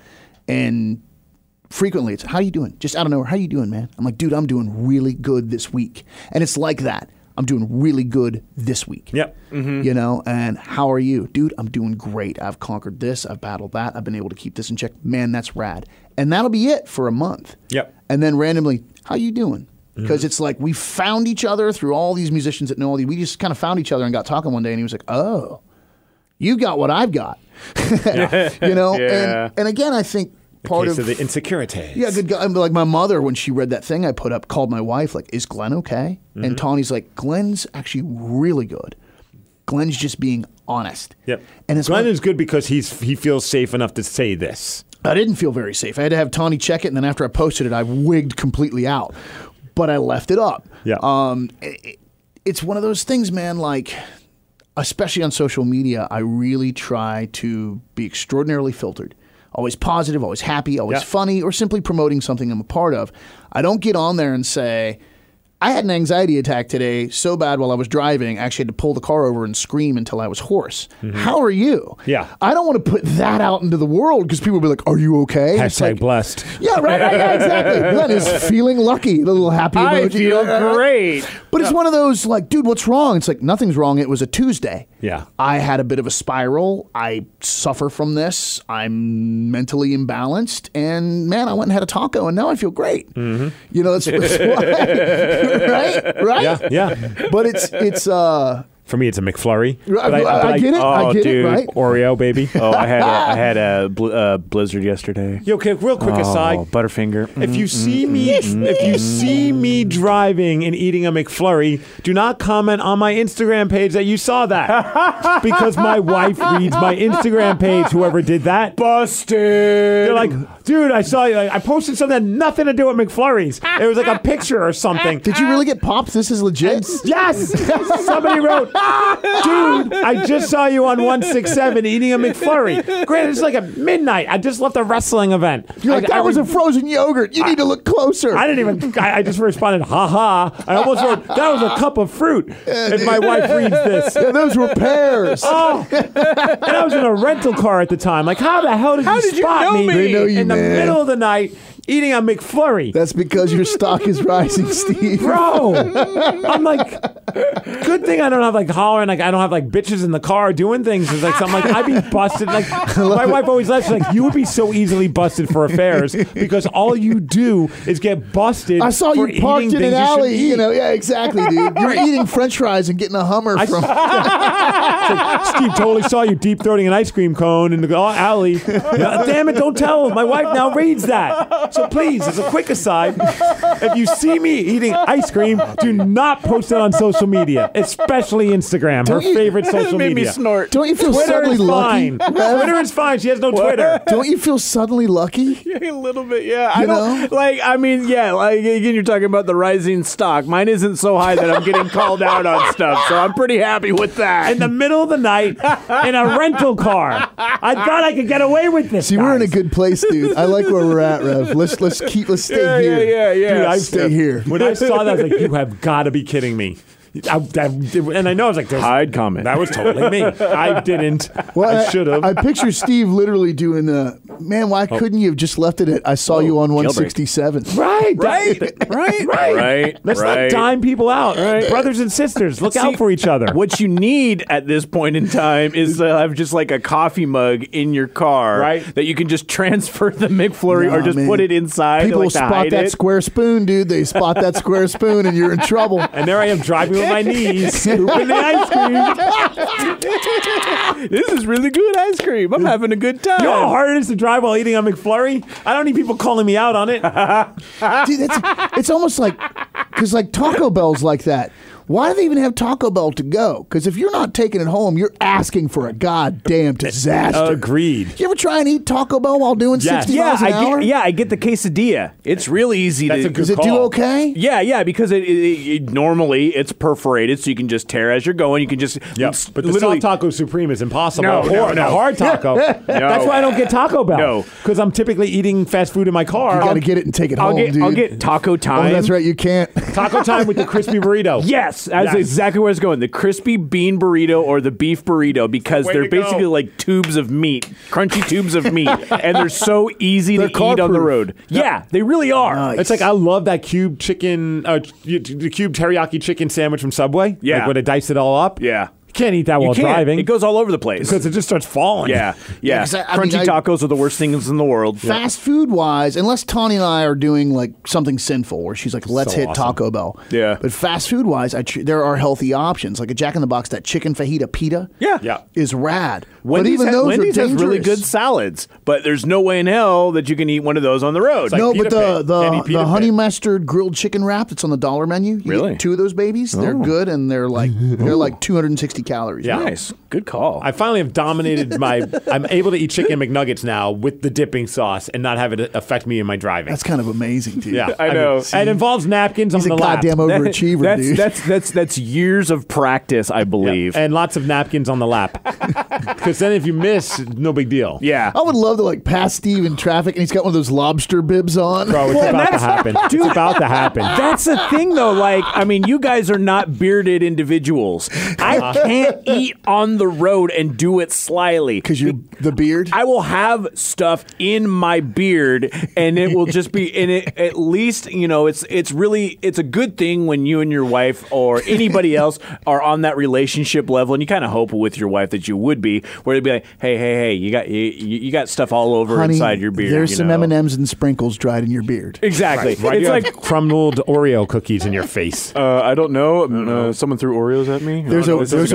and frequently it's how you doing? Just out of nowhere, how you doing, man? I'm like, dude, I'm doing really good this week, and it's like that. I'm doing really good this week. Yep. Mm-hmm. You know, and how are you? Dude, I'm doing great. I've conquered this. I've battled that. I've been able to keep this in check. Man, that's rad. And that'll be it for a month. Yep. And then randomly, how you doing? Because it's like we found each other through all these musicians that know all these. We just kind of found each other and got talking one day, and he was like, oh, you got what I've got. You know? Yeah. And, and again, I think part Case of, of the insecurities. yeah, good guy. Like my mother, when she read that thing I put up, called my wife, like, is Glenn okay? Mm-hmm. And Tawny's like, Glenn's actually really good. Glenn's just being honest. Yep. And it's Glenn one- is good because he's he feels safe enough to say this. I didn't feel very safe. I had to have Tawny check it, and then after I posted it, I wigged completely out. But I left it up. Yeah. Um, it, it's one of those things, man, like, especially on social media, I really try to be extraordinarily filtered. Always positive, always happy, always Yeah. funny, or simply promoting something I'm a part of. I don't get on there and say, I had an anxiety attack today so bad while I was driving, I actually had to pull the car over and scream until I was hoarse. How are you? Yeah. I don't want to put that out into the world because people will be like, are you okay? It's Hashtag like, blessed. yeah, right, right, yeah, exactly. Glenn is feeling lucky, the little happy emoji. I feel great. But it's one of those like, dude, what's wrong? It's like, nothing's wrong. It was a Tuesday. Yeah. I had a bit of a spiral. I suffer from this. I'm mentally imbalanced. And man, I went and had a taco and now I feel great. Mm-hmm. You know, that's, that's why, right? Right? Yeah, yeah. But it's, it's, uh, For me, it's a McFlurry. I, But I, but I get it. oh, I get dude. it. Right. Oreo, baby. Oh, I had a, I had a bl- uh, Blizzard yesterday. Yo, okay, real quick Oh, aside. Butterfinger. If you see me, if you see me driving and eating a McFlurry, do not comment on my Instagram page that you saw that, because my wife reads my Instagram page. Whoever did that, Busted. they're like, dude, I saw you. Like, I posted something that had nothing to do with McFlurries. It was like a picture or something. Did you really get popped? This is legit. Yes, somebody wrote, dude, I just saw you on one sixty-seven eating a McFlurry. Granted, it's like at midnight. I just left a wrestling event. You're like, I, that I was a re- frozen yogurt. You need to look closer. I didn't even. I, I just responded, "Ha ha!" I almost wrote, "That was a cup of fruit." If my wife reads this, Yeah, those were pears. oh, and I was in a rental car at the time. Like, how the hell did How you did you spot know me? They know you, in the man. middle of the night eating a McFlurry? That's because your stock is rising, Steve. Bro, I'm like, good thing I don't have like hollering, like I don't have like bitches in the car doing things. It's like something like I'd be busted. Like my wife always laughs. She's like, you would be so easily busted for affairs because all you do is get busted. I saw for you parked eating in an things alley. You, You know, yeah, exactly, dude. You're eating French fries and getting a Hummer I from. Steve totally saw you deep throating an ice cream cone in the alley. Yeah, damn it! Don't tell him. My wife now reads that. So please, as a quick aside, if you see me eating ice cream, do not post it on social media, especially Instagram, her Don't you- favorite That social made me media. snort. Don't you feel Twitter suddenly is lucky? fine. Twitter is fine. She has no Twitter. Don't you feel suddenly lucky? A little bit, yeah. I You don't know? like. I mean, yeah. Like again, you're talking about the rising stock. Mine isn't so high that I'm getting called out on stuff. So I'm pretty happy with that. In the middle of the night, in a rental car. I thought I could get away with this. See, we're in a guys. good place, dude. I like where we're at, Rev. Let's let's keep let's stay yeah, here. yeah, yeah, yeah. Dude, I Stay here. When I saw that, I was like, you have got to be kidding me. I, I, and I know I was like, there's- Hide comment. That was totally me. I didn't. Well, I should have. I, picture Steve literally doing the man. Why couldn't you have just left it at I saw you on one sixty-seven? Right. Right, That- right, Right. right. Let's right. not dime people out. Brothers and sisters, look See, out for each other. What you need at this point in time is to have just like a coffee mug in your car, Right. That you can just transfer the McFlurry or Nah, just man. put it inside. People like, to spot hide that it. square spoon, dude. They spot that square spoon, and you're in trouble. And there I am driving with my knees, scooping the ice cream. This is really good ice cream. I'm having a good time. You know how hard it is to drive while eating a McFlurry? I don't need people calling me out on it. Dude, it's, it's almost like because like Taco Bell's like that. Why do they even have Taco Bell to go? Because if you're not taking it home, you're asking for a goddamn disaster. Agreed. You ever try and eat Taco Bell while doing Yes. sixty yeah, miles an I hour? get, yeah, I get the quesadilla. It's really easy That's to. a good Does it do call. okay? Yeah, yeah, because it, it, it normally it's perforated, so you can just tear as you're going. You can just Yep. s- But the literally soft taco supreme is impossible. No, or no, the no. hard taco. That's why I don't get Taco Bell. No. Because I'm typically eating fast food in my car. You got to get it and take it I'll home, get dude. I'll get taco Oh, time. that's right. You can't. Taco time with the crispy burrito. Yes, that's Yes. exactly where it's going. The crispy bean burrito or the beef burrito because Way they're to go. basically like tubes of meat, crunchy tubes of meat, and they're so easy They're to eat on the car-proof. road. Yeah, they really are. Nice. It's like I love that cube chicken, uh, the cube teriyaki chicken sandwich from Subway. Yeah. Like when they dice it all up. Yeah. You can't eat that You while can't. driving. It goes all over the place. because it just starts falling. Yeah, yeah. 'cause I- I Crunchy mean, I- tacos are the worst things in the world. Fast food wise, unless Tawny and I are doing like something sinful, where she's like, "Let's So hit awesome. Taco Bell." Yeah. But fast food wise, I tr- there are healthy options like a Jack in the Box. That chicken fajita pita, Yeah. Yeah. is rad. Wendy's, but even ha- those Wendy's are has really dangerous. good salads, but there's no way in hell that you can eat one of those on the road. like no, pita but the pit. Can't eat the, pita the honey pit. mustard grilled chicken wrap that's on the dollar menu. You Really? get two of those babies. They're good and they're like they're like two hundred sixty calories. Yeah. Nice, good call. I finally have dominated my. I'm able to eat chicken McNuggets now with the dipping sauce and not have it affect me in my driving. That's kind of amazing, dude. yeah, I know. mean, and it involves napkins He's on a the lap. goddamn overachiever, that's, dude. That's that's that's years of practice, I Yeah, believe. and lots of napkins on the lap. Because then if you miss, no big deal. Yeah. I would love to like pass Steve in traffic and he's got one of those lobster bibs on. Bro, it's Well, about to that's- happen. It's about to happen. That's the thing, though. Like, I mean, you guys are not bearded individuals. I can't eat on the road and do it slyly. Because you're the beard. I will have stuff in my beard, and it will just be in it. At least, you know, it's it's really it's a good thing when you and your wife or anybody else are on that relationship level, and you kind of hope with your wife that you would be, where they'd be like, hey, hey, hey, you got you, you got stuff all over Honey, inside your beard. there's you some know? M and M's and sprinkles dried in your beard. Exactly. Why do It's you like. have crumbled Oreo cookies in your face? Uh, I don't know. Uh, someone threw Oreos at me. There's a this there's is a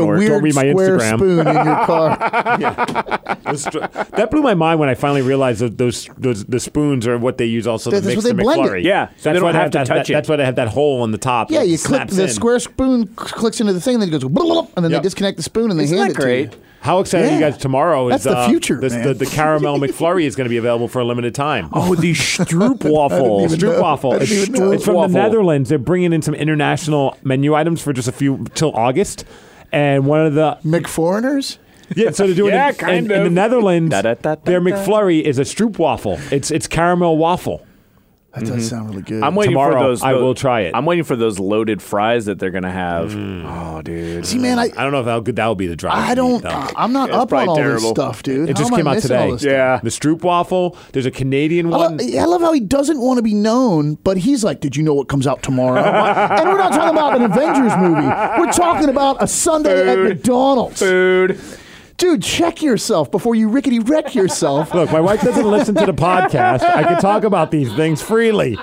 a short. weird Don't read my square Instagram. spoon in your car. That blew my mind when I finally realized that those those the spoons are what they use also to That's mix what they the blend it. McFlurry. Yeah, so they that's don't why they have to that, touch that, it. That's why they have that hole on the top. Yeah, that you click snaps the in. square spoon cl- clicks into the thing, then it goes, blah, blah, blah, and then Yep. they disconnect the spoon and they Isn't hand that it great? to you. How excited are you Yeah. guys tomorrow? That's is, the uh, future, this- man. The, the caramel McFlurry is going to be available for a limited time. Oh, the Stroop waffle. even Stroop know. waffle. I It's, didn't even know. it's from Waffle. the Netherlands. They're bringing in some international menu items for just a few till August. And one of the McForeigners? yeah, so they're doing Yeah, it in, kind in, in the of. Netherlands. Da, da, da, da, their da. McFlurry is a Stroop waffle. It's it's caramel waffle. That does sound really good. I'm waiting Tomorrow, for those, I those- will try it. I'm waiting for those loaded fries that they're gonna have. Oh, dude. See, man, I, I don't know if how good that will be to drive. I don't, I'm not It's up on probably all terrible. this stuff, dude. It How just am I came out missing all today. this stuff? Yeah. The Stroop waffle. There's a Canadian I one. love, I love how he doesn't want to be known, but he's like, did you know what comes out tomorrow? And we're not talking about an Avengers movie. We're talking about a Sunday at Food. McDonald's. Food. Dude, check yourself before you rickety wreck yourself. Look, my wife doesn't listen to the podcast. I can talk about these things freely.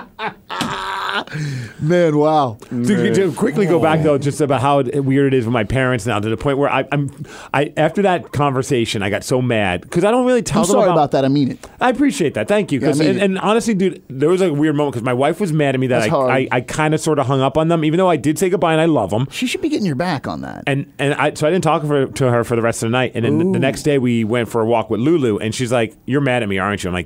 Man, wow. To, to quickly go back though, just about how weird it is with my parents now, to the point where I, I'm, I after that conversation, I got so mad because I don't really tell I'm them sorry about, about that. I mean it. I appreciate that. Thank you. Yeah, I 'Cause- mean and, it. and honestly, dude, there was a weird moment because my wife was mad at me that That's I, hard. I, I kind of sort of hung up on them, even though I did say goodbye and I love them. She should be getting your back on that. And and I so I didn't talk for, to her for the rest of the night. And then the, the next day we went for a walk with Lulu, and she's like, "You're mad at me, aren't you?" I'm like,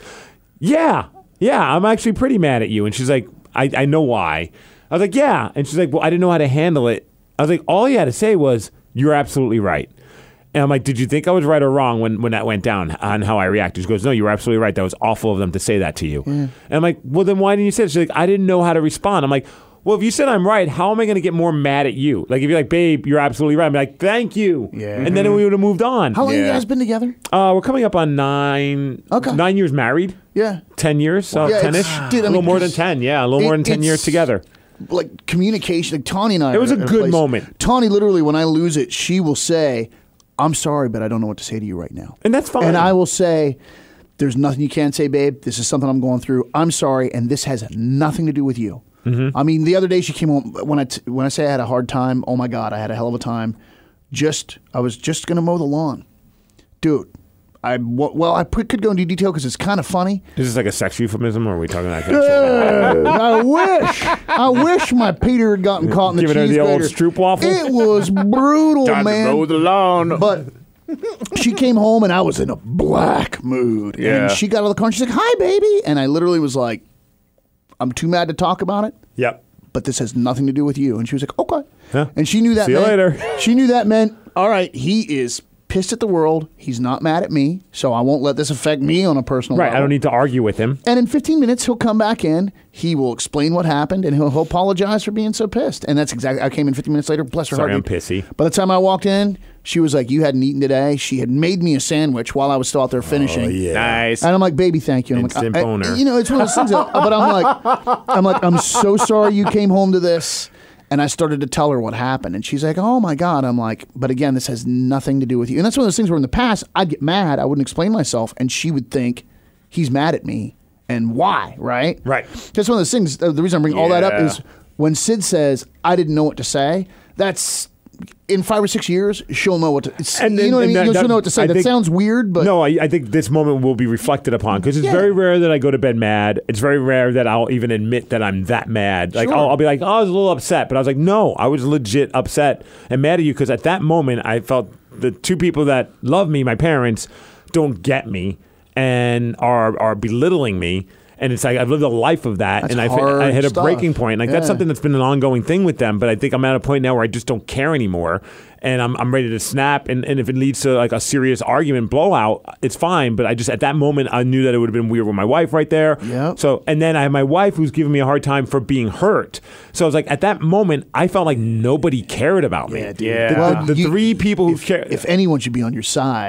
"Yeah, yeah, I'm actually pretty mad at you." And she's like, "I, I know why." I was like, "Yeah," and she's like, "Well, I didn't know how to handle it." I was like, "All you had to say was you're absolutely right." And I'm like, "Did you think I was right or wrong when, when that went down on how I reacted?" She goes, "No, you were absolutely right. That was awful of them to say that to you." And I'm like, "Well, then why didn't you say it?" She's like, "I didn't know how to respond." I'm like, "Well, if you said I'm right, how am I going to get more mad at you? Like, if you're like, babe, you're absolutely right. I'm like, thank you." Yeah. And then we would have moved on. How long have you Yeah. guys been together? Uh, we're coming up on nine, Okay. nine years married. Yeah. Ten years, so Yeah, ten-ish. it's- dude, I a little mean, more than 'cause ten, yeah. A little more it- than ten years it's- together. Like communication, like Tawny and I. It was are a at good place- moment. Tawny, literally, when I lose it, she will say, "I'm sorry, but I don't know what to say to you right now." And that's fine. And I will say, "There's nothing you can say, babe. This is something I'm going through. I'm sorry, and this has nothing to do with you." Mm-hmm. I mean, the other day she came home when I t- when I say I had a hard time. Oh my God, I had a hell of a time. Just I was just gonna mow the lawn, dude. I w- well, I put, could go into detail because it's kind of funny. Is this like a sex euphemism, or are we talking like actual? I wish, I wish my Peter had gotten caught in the Giving her cheese the old grater. Stroop waffle? It was brutal, Time man. to mow the lawn. But she came home and I was in a black mood. Yeah. And she got out of the car and she's like, "Hi, baby." And I literally was like, "I'm too mad to talk about it, Yep. but this has nothing to do with you." And she was like, "Okay." Yeah. And she knew that See you meant, later. She knew that meant, all right, he is pissed at the world. He's not mad at me, so I won't let this affect me on a personal Right. level. I don't need to argue with him. And in fifteen minutes, he'll come back in. He will explain what happened, and he'll, he'll apologize for being so pissed. And that's exactly. I came in fifteen minutes later. Bless her Sorry, heart. I'm pissy. By the time I walked in, she was like, "You hadn't eaten today." She had made me a sandwich while I was still out there finishing. Oh, yeah. Nice. And I'm like, "Baby, thank you." And I'm Instant like, I- boner. I, you know, it's one of those things. That, but I'm like, I'm like, I'm so sorry you came home to this. And I started to tell her what happened, and she's like, "Oh my God!" I'm like, "But again, this has nothing to do with you." And that's one of those things where in the past I'd get mad, I wouldn't explain myself, and she would think he's mad at me, and why, right? Right. That's one of those things. The reason I'm bringing all that up Yeah. is when Sid says, "I didn't know what to say." That's in five or six years, she'll know what to. It's, And you then- know what I and mean? that- She'll that- know what to say. I That think- sounds weird, but No, I, I think this moment will be reflected upon because it's Yeah. very rare that I go to bed mad. It's very rare that I'll even admit that I'm that mad. Like Sure. I'll, I'll be like, "Oh, I was a little upset," but I was like, "No, I was legit upset and mad at you because at that moment I felt the two people that love me, my parents, don't get me and are are belittling me." And it's like I've lived a life of that, That's and I, hard I hit a stuff. breaking point. Like that's Yeah. something that's been an ongoing thing with them. But I think I'm at a point now where I just don't care anymore, and I'm I'm ready to snap. And, and if it leads to like a serious argument blowout, it's fine. But I just at that moment I knew that it would have been weird with my wife right there. Yep. So and then I have my wife who's giving me a hard time for being hurt. So I was like at that moment I felt like nobody cared about me. Yeah, dude. Yeah. The, Well, the, the you- three people who if, care. if anyone should be on your side,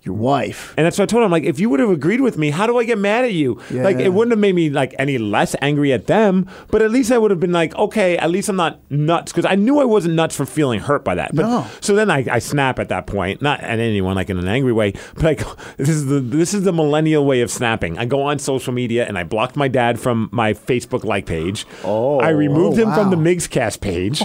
your wife. And that's what I told him. Like, if you would have agreed with me, how do I get mad at you? Yeah. Like, it wouldn't have made me like any less angry at them, but at least I would have been like, okay, at least I'm not nuts, because I knew I wasn't nuts for feeling hurt by that. But, No. So then I, I snap at that point, not at anyone like in an angry way, but I go, this is the this is the millennial way of snapping. I go on social media and I blocked my dad from my Facebook like page. Oh, I removed oh, him from the wow. Migscast page.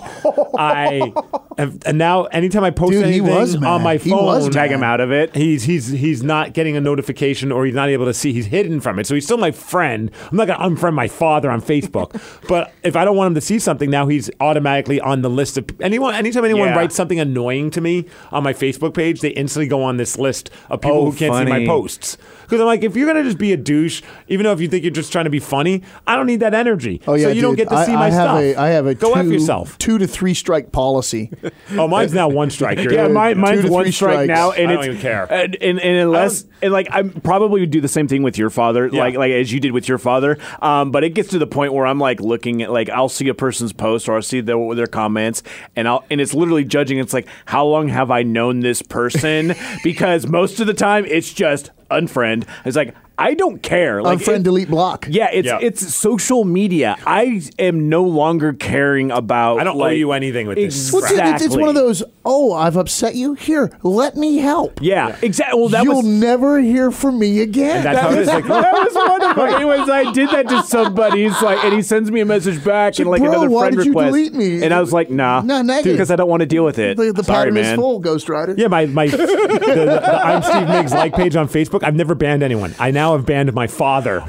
I have, and now anytime I post Dude, he anything was mad. on my He phone, was Tag him out of it. He's he's he's not getting a notification, or he's not able to see. He's hidden from it, so he's still my friend. I'm not gonna unfriend my father on Facebook, but if I don't want him to see something, now he's automatically on the list of anyone. Anytime anyone Yeah. writes something annoying to me on my Facebook page, they instantly go on this list of people Oh, who can't see funny. my posts. Because I'm like, if you're gonna just be a douche, even though if you think you're just trying to be funny, I don't need that energy. Oh yeah, so you don't dude. get to see I, my I have stuff. A, I have a go two, F yourself. two to three strike policy. Oh, mine's now one strike. You're- Yeah, mine, Two mine's to one three strike strikes. now, and I it's, don't even care. And, and, and unless, and like, I probably would do the same thing with your father, Yeah. like like as you did with your father. Um, but it gets to the point where I'm like looking at, like, I'll see a person's post or I'll see their their comments, and I'll and it's literally judging. It's like, how long have I known this person? Because most of the time it's just unfriend. It's like, I don't care. Like, Unfriend, it- delete, block. Yeah, it's Yeah. it's social media. I am no longer caring about. I don't owe like, you anything with this Well, Exactly. dude, it's, it's one of those. Oh, I've upset you. Here, let me help. Yeah, exactly. Well, that You'll was never hear from me again. And that's how it is. Like, that was one of my. It was I did that to somebody. He's like, and he sends me a message back and like Bro, another why friend did you request. delete me? And I was like, nah, No, negative. because I don't want to deal with it. the the Sorry, pattern man. is full, Ghost Rider. Yeah, my my the, the, the I'm Steve Miggs like page on Facebook. I've never banned anyone. I now have banned my father.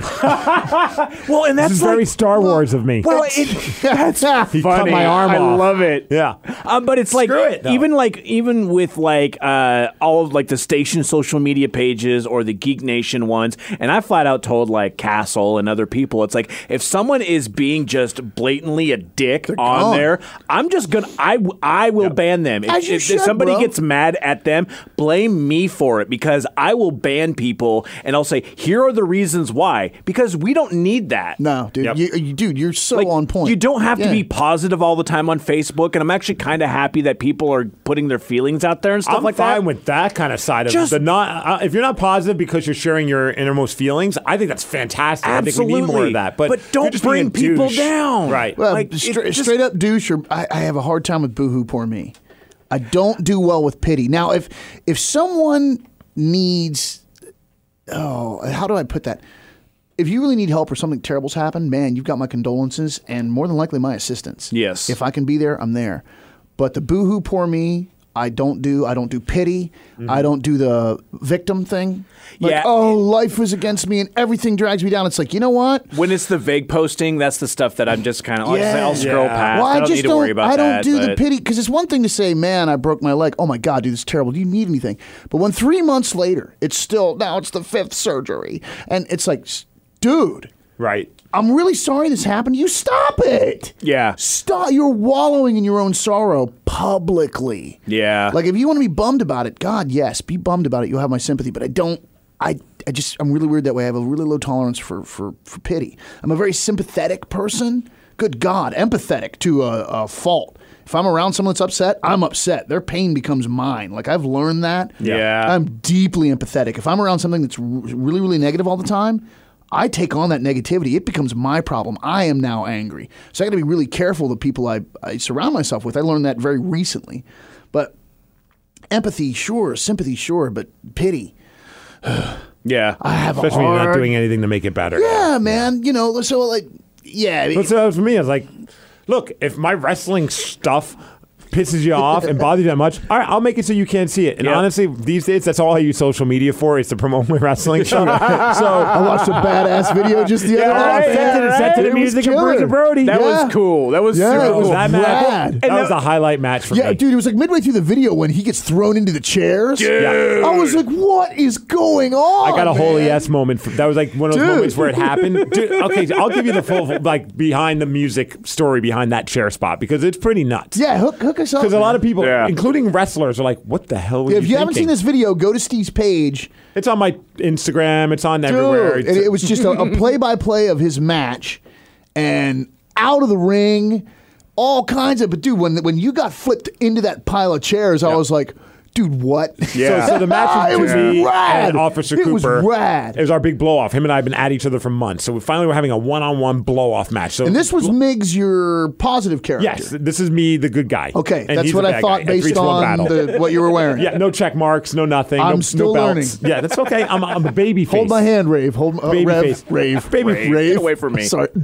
Well, and This that's is like, very Star Wars of me. well, it, that's He funny. cut my arm I off. love it. Yeah. Um, but it's like Screw it, though. even like even with like uh, all of like the station social media pages or the Geek Nation ones, and I flat out told like Castle and other people, it's like if someone is being just blatantly a dick on gone. there, I'm just gonna I I will ban them. If, As you if, if should, somebody bro. gets mad at them, blame me for it, because I will ban people and I'll say here are the reasons why, because we don't need that. No, dude, Yep. you, you, dude, you're so Like, on point. You don't have Yeah. to be positive all the time on Facebook, and I'm actually kind of happy that people are putting their feelings out there and stuff I'm like fine that. with that kind of side of Just- it. The not uh, if you're not positive because you're sharing your innermost feelings, I think that's fantastic. Absolutely, I think we need more of that. But, but you're don't just being bring a people douche. down. Right. Well, Like, stra- it just- straight up douche. Or I, I have a hard time with boohoo, poor me. I don't do well with pity. Now, if if someone needs, oh, how do I put that? If you really need help or something terrible's happened, man, you've got my condolences and more than likely my assistance. Yes. If I can be there, I'm there. But the boohoo, poor me, I don't do. I don't do pity. I don't do the victim thing. Like, Yeah. oh, life was against me and everything drags me down. It's like, you know what? when it's the vague posting, that's the stuff that I'm just kind of like, Yeah. I'll scroll Yeah. past. Well, I I, don't just need to don't. worry about I don't that. do the but- pity because it's one thing to say, "Man, I broke my leg. Oh my God, dude, this is terrible. Do you need anything?" But when three months later, it's still now it's the fifth surgery, and it's like, s- dude, Right. I'm really sorry this happened. You stop it. Yeah. Stop. You're wallowing in your own sorrow publicly. Yeah. Like if you want to be bummed about it, God, yes, be bummed about it. You'll have my sympathy. But I don't. I. I just. I'm really weird that way. I have a really low tolerance for for for pity. I'm a very sympathetic person. Good God, empathetic to a, a fault. If I'm around someone that's upset, I'm upset. Their pain becomes mine. Like I've learned that. Yeah. I'm deeply empathetic. If I'm around something that's r- really, really negative all the time, I take on that negativity. It becomes my problem. I am now angry. So I got to be really careful of the people I, I surround myself with. I learned that very recently. But empathy, sure. Sympathy, sure. But pity, Yeah. I have Especially a when you're not hard. doing anything to make it better. Yeah, man. You know, so like, yeah. But so for me, I was like, look, if my wrestling stuff pisses you off and bothers you that much, all right, I'll make it so you can't see it. And Yeah. honestly, these days, that's all I use social media for, is to promote my wrestling. So, so I watched a badass video just the other Yeah, day. right, yeah, sent it, sent to It the was music of killer. Bruiser Brody. that Yeah. was cool. That was Yeah, super it was cool. that match, rad. that And was that- the highlight match for Yeah, me. dude, it was like midway through the video when he gets thrown into the chairs. Yeah. I was like, what is going on? I got a holy man? yes moment. For, that was like one of those Dude. moments where it happened. Dude, okay, so I'll give you the full like behind the music story behind that chair spot because it's pretty nuts. Yeah, hook, hook us up. Because a lot man. of people, Yeah. including wrestlers, are like, "What the hell?" Were Yeah, you if you haven't thinking? seen this video, go to Steve's page. It's on my Instagram. It's on everywhere. Dude, and it was just a, a play-by-play of his match, and out of the ring, all kinds of. But dude, when when you got flipped into that pile of chairs, I Yeah. was like, Dude, what? Yeah. So, so the match was It was me rad. and Officer It was Cooper. rad. It was our big blow off. Him and I have been at each other for months. So we finally were having a one on one blow off match. So And this was Miggs, your positive character. yes, this is me, the good guy. Okay, And that's he's what the I bad thought guy. A based three-to-one on battle. the, what you were wearing. Yeah, no check marks, no nothing. I'm no, still no belts. learning. Yeah, that's okay. I'm, I'm a baby face. Hold my hand, Rave. Hold uh, Baby Rev. face. Rave. Baby- Rave. Get away from me. Sorry.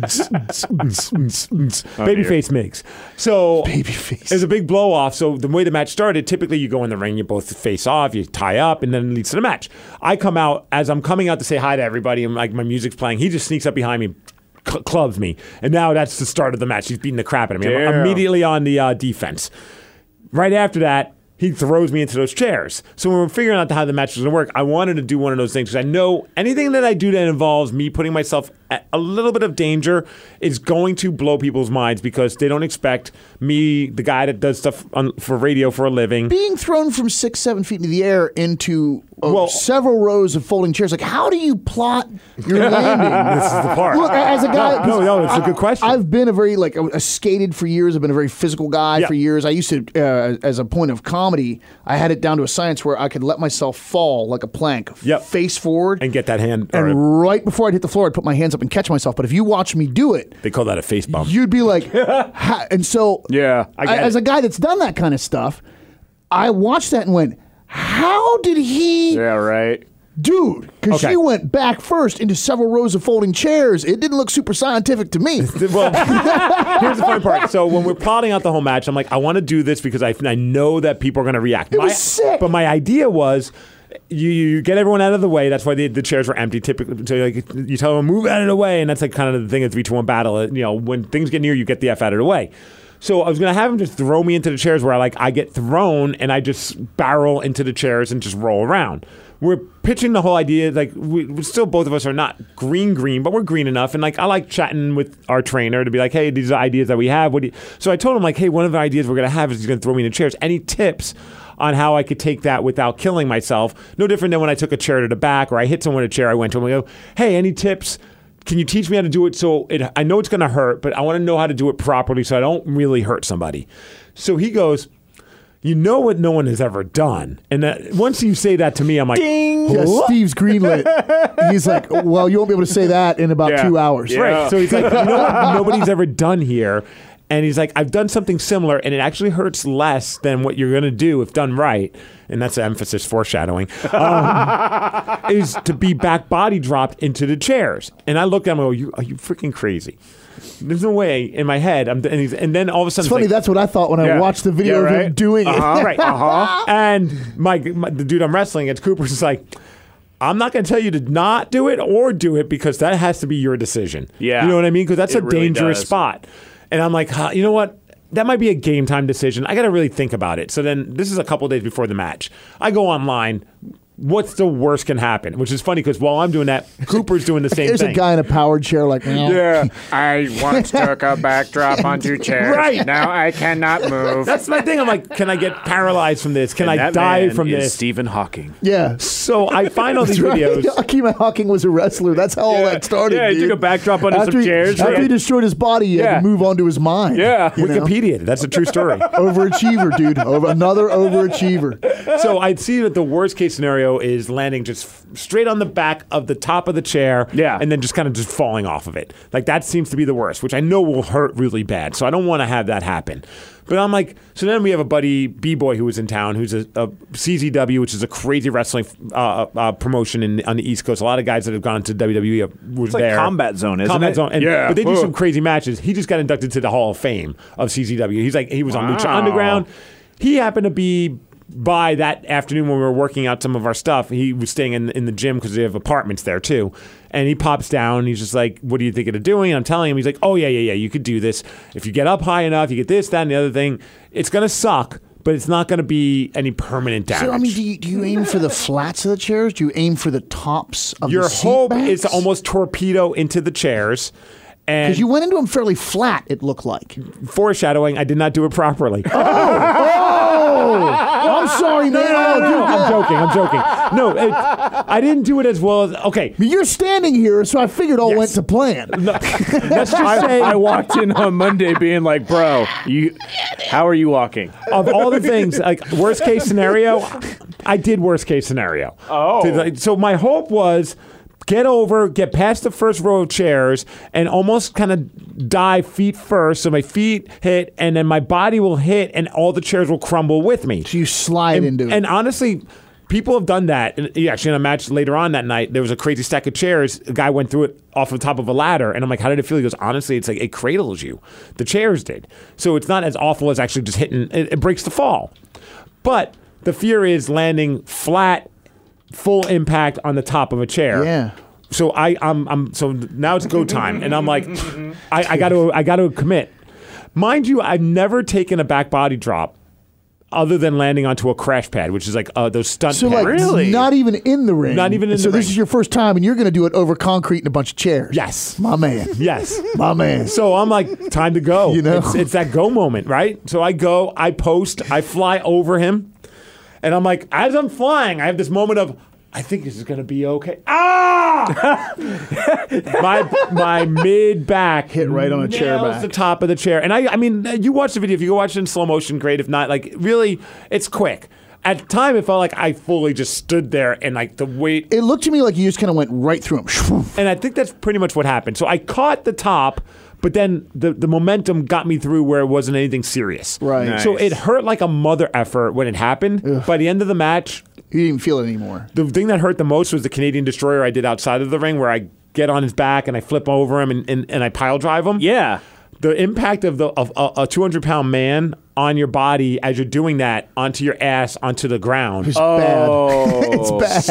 baby face Miggs. So Baby face. it was a big blow off. So the way the match started, typically you go in the ring, you both face off, you tie up, and then it leads to the match. I come out as I'm coming out to say hi to everybody, and like my music's playing. He just sneaks up behind me, cl- clubs me, and now that's the start of the match. He's beating the crap out of me. I'm Damn. immediately on the uh, defense. Right after that, he throws me into those chairs. So when we're figuring out how the match was going to work, I wanted to do one of those things because I know anything that I do that involves me putting myself at a little bit of danger is going to blow people's minds because they don't expect me, the guy that does stuff on, for radio for a living. Being thrown from six, seven feet into the air into uh, Well- several rows of folding chairs. Like, how do you plot your landing? This is the part. Look, as a guy, No, no, it's a I- good question. I've been a very like I I skated for years. I've been a very physical guy Yeah. for years. I used to, uh, as a point of comedy, I had it down to a science where I could let myself fall like a plank, Yep. face forward, And get that hand. and Or right before I'd hit the floor, I'd put my hands up and catch myself. But if you watch me do it, they call that a face bump. you'd be like, ha- and so Yeah, I get as it. a guy that's done that kind of stuff, I watched that and went, how did he? Yeah, right. Dude, because Okay. she went back first into several rows of folding chairs. It didn't look super scientific to me. Well, here's the fun part. So when we're plotting out the whole match, I'm like, I want to do this because I, I know that people are going to react. It was My- sick. But my idea was, you, you get everyone out of the way. That's why the, the chairs were empty. Typically, so like you tell them move out of the way, and that's like kind of the thing of three to one battle. You know, when things get near, you get the f out of the way. So I was gonna have him just throw me into the chairs where I like I get thrown and I just barrel into the chairs and just roll around. We're pitching the whole idea like we we still both of us are not green green, but we're green enough. And like I like chatting with our trainer to be like, hey, these are ideas that we have. What do you? So I told him like, hey, one of the ideas we're gonna have is he's gonna throw me in the chairs. Any tips on how I could take that without killing myself? No different than when I took a chair to the back or I hit someone with a chair. I went to him and go, hey, any tips? Can you teach me how to do it so it, I know it's going to hurt, but I want to know how to do it properly so I don't really hurt somebody. So he goes, you know what no one has ever done. And that, once you say that to me, I'm like, Yeah, what? Steve's greenlit. He's like, well, you won't be able to say that in about Yeah. two hours. Yeah. Right. So he's like, you know what nobody's ever done here? And he's like, I've done something similar, and it actually hurts less than what you're going to do if done right. And that's the emphasis, foreshadowing, um, is to be back body dropped into the chairs. And I look at him and go, you, are you freaking crazy? There's no way in my head. I'm, and, he's, and then all of a sudden, It's funny. like, that's what I thought when I Yeah. watched the video Yeah, of him right. doing Uh-huh. it. right. Uh-huh. And my, my the dude I'm wrestling against, Cooper's is like, I'm not going to tell you to not do it or do it because that has to be your decision. Yeah. You know what I mean? Because that's It a really dangerous does. spot. And I'm like, huh, you know what? That might be a game time decision. I got to really think about it. So then this is a couple days before the match. I go online. What's the worst can happen? Which is funny because while I'm doing that, Cooper's doing the same There's thing. a guy in a powered chair like, well, Yeah. I once took a backdrop onto chairs. Right. Now I cannot move. That's my thing. I'm like, can I get paralyzed from this? Can And I that die man from is this? Stephen Hawking. yeah. So I find all these That's right. videos. Akima Hawking was a wrestler. That's how all Yeah. that started. Yeah, he dude. took a backdrop onto after some he, chairs, After right? he destroyed his body, he had Yeah. to move on to his mind. Yeah. you know? Wikipedia. That's a true story. Overachiever, dude. Over, another overachiever. So I'd see that the worst case scenario is landing just f- straight on the back of the top of the chair, Yeah. and then just kind of just falling off of it. Like that seems to be the worst, which I know will hurt really bad. So I don't want to have that happen. But I'm like, so then we have a buddy B-boy who was in town, who's a, a C Z W, which is a crazy wrestling uh, uh, promotion in, on the East Coast. A lot of guys that have gone to W W E were It's like there. Combat Zone, isn't Combat it? Zone, and, Yeah. But they do Ugh. some crazy matches. He just got inducted to the Hall of Fame of C Z W. He's like, he was on Lucha Wow. Underground. He happened to be by that afternoon when we were working out some of our stuff. He was staying in, in the gym because they have apartments there too. And he pops down. And he's just like, what are you thinking of doing? And I'm telling him, he's like, oh, yeah, yeah, yeah, you could do this. If you get up high enough, you get this, that, and the other thing. It's going to suck, but it's not going to be any permanent damage. So, I mean, do you, do you aim for the flats of the chairs? Do you aim for the tops of Your the seat hope backs? is to almost torpedo into the chairs. And Because you went into them fairly flat, it looked like. foreshadowing, I did not do it properly. Oh, I'm sorry, man. No, no, no, no, no. Oh, I'm joking. I'm joking. No, it, I didn't do it as well as. Okay, You're standing here, so I figured all Yes. went to plan. let's just I, say I walked in on Monday being like, bro, you, how are you walking? of all the things, like worst case scenario, I did worst case scenario. Oh. So, like, so my hope was get over, get past the first row of chairs, and almost kind of dive feet first, so my feet hit, and then my body will hit, and all the chairs will crumble with me. So you slide and, into it. and honestly, people have done that. And actually, in a match later on that night, there was a crazy stack of chairs. A guy went through it off the top of a ladder, and I'm like, "How did it feel?" He goes, "Honestly, it's like it cradles you. The chairs did, so it's not as awful as actually just hitting. It, it breaks the fall, but the fear is landing flat, full impact on the top of a chair." Yeah. So I, I'm, I'm. So now it's go time, and I'm like, I, I got to, I got to commit. Mind you, I've never taken a back body drop other than landing onto a crash pad, which is like uh, those stunt So, pads. like, not even in the ring. Not even in so the this ring. is your first time, and you're going to do it over concrete and a bunch of chairs. Yes. My man. Yes. My man. So I'm like, time to go. You know? It's, it's that go moment, right? So I go, I post, I fly over him, and I'm like, as I'm flying, I have this moment of, I think this is going to be okay. Ah! my my mid back Hit right on a chair nails back. the top of the chair, and I I mean, you watch the video. If you go watch it in slow motion, great. If not, like really, it's quick. At the time, it felt like I fully just stood there, and like the weight. It looked to me like you just kind of went right through him. And I think that's pretty much what happened. So I caught the top, but then the, the momentum got me through where it wasn't anything serious. Right. Nice. So it hurt like a mother effer when it happened. By the end of the match, You didn't even feel it anymore. the thing that hurt the most was the Canadian Destroyer I did outside of the ring, where I get on his back and I flip over him and, and, and I pile drive him. Yeah. The impact of the of a two hundred pound man on your body as you're doing that onto your ass onto the ground. It's bad. It's bad.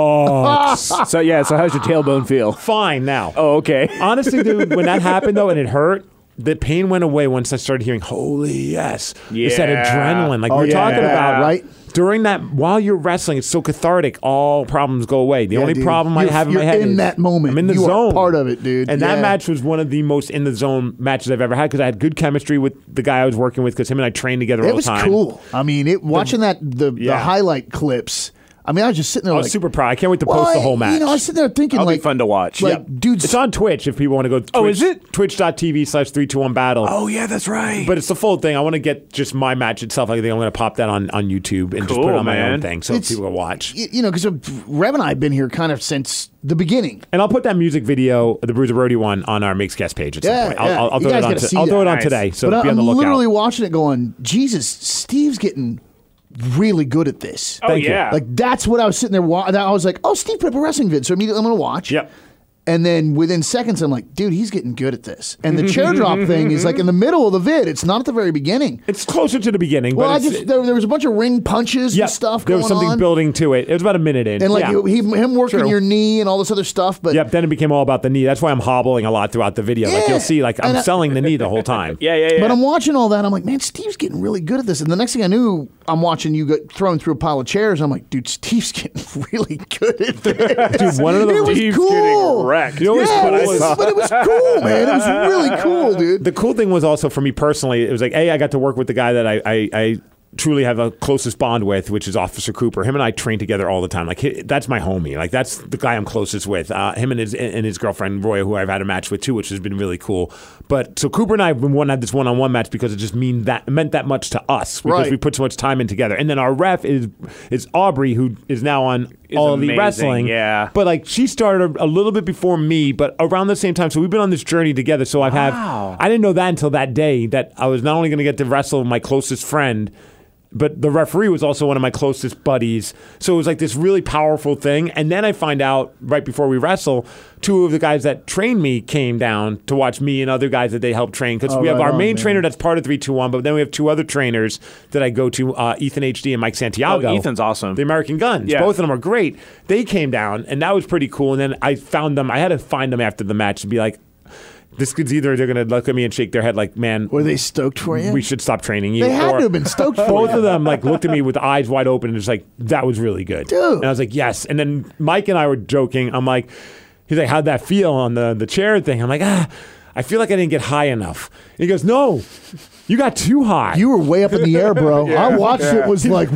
Sucks. So, yeah, so how's your tailbone feel? Fine now. Oh, okay. Honestly, dude, when that happened though, and it hurt, the pain went away once I started hearing "Holy yes!" It's that Yeah. adrenaline, like Oh, we're yeah. talking about, Right. During that, while you're wrestling, it's so cathartic. All problems go away. The Yeah, only dude. problem I You're- have in you're my head in is that moment. I'm in the You are zone, part of it, dude. And Yeah. that match was one of the most in the zone matches I've ever had because I had good chemistry with the guy I was working with because him and I trained together all It the was time. cool. I mean, it watching that the, the Yeah. highlight clips. I mean, I was just sitting there I was like super proud. I can't wait to well, post the I- whole match. You know, I was sitting there thinking That'll be like fun to watch. Like, Yep. dudes, It's on Twitch if people want to go. Twitch, Oh, is it? Twitch.tv slash three two one battle. Oh, yeah, that's right. But it's the full thing. I want to get just my match itself. I think I'm going to pop that on, on YouTube and just put it Cool, on my own man. thing so It's- people can watch. y- you know, because Rev and I have been here kind of since the beginning. And I'll put that music video, the Bruiser Brody one, on our Makes Guest page at some Yeah, point. I'll, yeah. I'll, I'll You throw it guys on. gotta To, see I'll throw it that. on Nice. today. So But be on the I'm lookout. literally watching it, going, Jesus, Steve's getting really good at this. oh, Thank you. yeah. Like that's what I was sitting there. Wa- I was like, "Oh, Steve put up a wrestling vid," so immediately I'm going to watch. Yep. And then within seconds, I'm like, "Dude, he's getting good at this." And the chair drop thing is like in the middle of the vid. It's not at the very beginning. It's closer to the beginning. Well, but I it's, just there, there was a bunch of ring punches yep, and stuff there going was something on, building to it. It was about a minute in. and like yeah. he, him working True. your knee and all this other stuff. But Yep, then it became all about the knee. That's why I'm hobbling a lot throughout the video. Like Yeah. you'll see, like I'm And I- selling the knee the whole time. yeah, yeah, yeah. But I'm watching all that. I'm like, man, Steve's getting really good at this. And the next thing I knew, I'm watching you get thrown through a pile of chairs. I'm like, dude, Steve's getting really good at this. Dude, one of the it was Steve's cool. getting wrecked. You know what's yeah, cool it is- was, but it was cool, man. It was really cool, dude. The cool thing was also for me personally, it was like, A, I got to work with the guy that I, I, I truly have a closest bond with, which is Officer Cooper. Him and I train together all the time. Like he, that's my homie. Like that's the guy I'm closest with. Uh, him and his and his girlfriend Roya, who I've had a match with too, which has been really cool. But so Cooper and I have been wanting to have this one-on-one match because it just mean that meant that much to us because Right. we put so much time in together. And then our ref is is Aubrey, who is now on Is All Elite amazing, Wrestling. yeah. But like she started a little bit before me, but around the same time. So we've been on this journey together. So I've Wow. have I didn't know that until that day that I was not only going to get to wrestle my closest friend, but the referee was also one of my closest buddies. So it was like this really powerful thing. And then I find out right before we wrestle, two of the guys that trained me came down to watch me and other guys that they helped train. Because Oh, we have right our on, main man. trainer that's part of three two one, but then we have two other trainers that I go to, uh, Ethan H D and Mike Santiago. Oh, Ethan's awesome. The American Guns. Yeah. Both of them are great. They came down, and that was pretty cool. And then I found them. I had to find them after the match and be like, this kid's either they're going to look at me and shake their head like, man, Were they stoked for you? we should stop training you. They had or to have been stoked for both you. of them like looked at me with eyes wide open and just like, that was really good. Dude. And I was like, yes. And then Mike and I were joking. I'm like, he's like, how'd that feel on the, the chair thing? I'm like, ah, I feel like I didn't get high enough. And he goes, no, You got too high. You were way up in the air, bro. Yeah. I watched Yeah. it. Was like,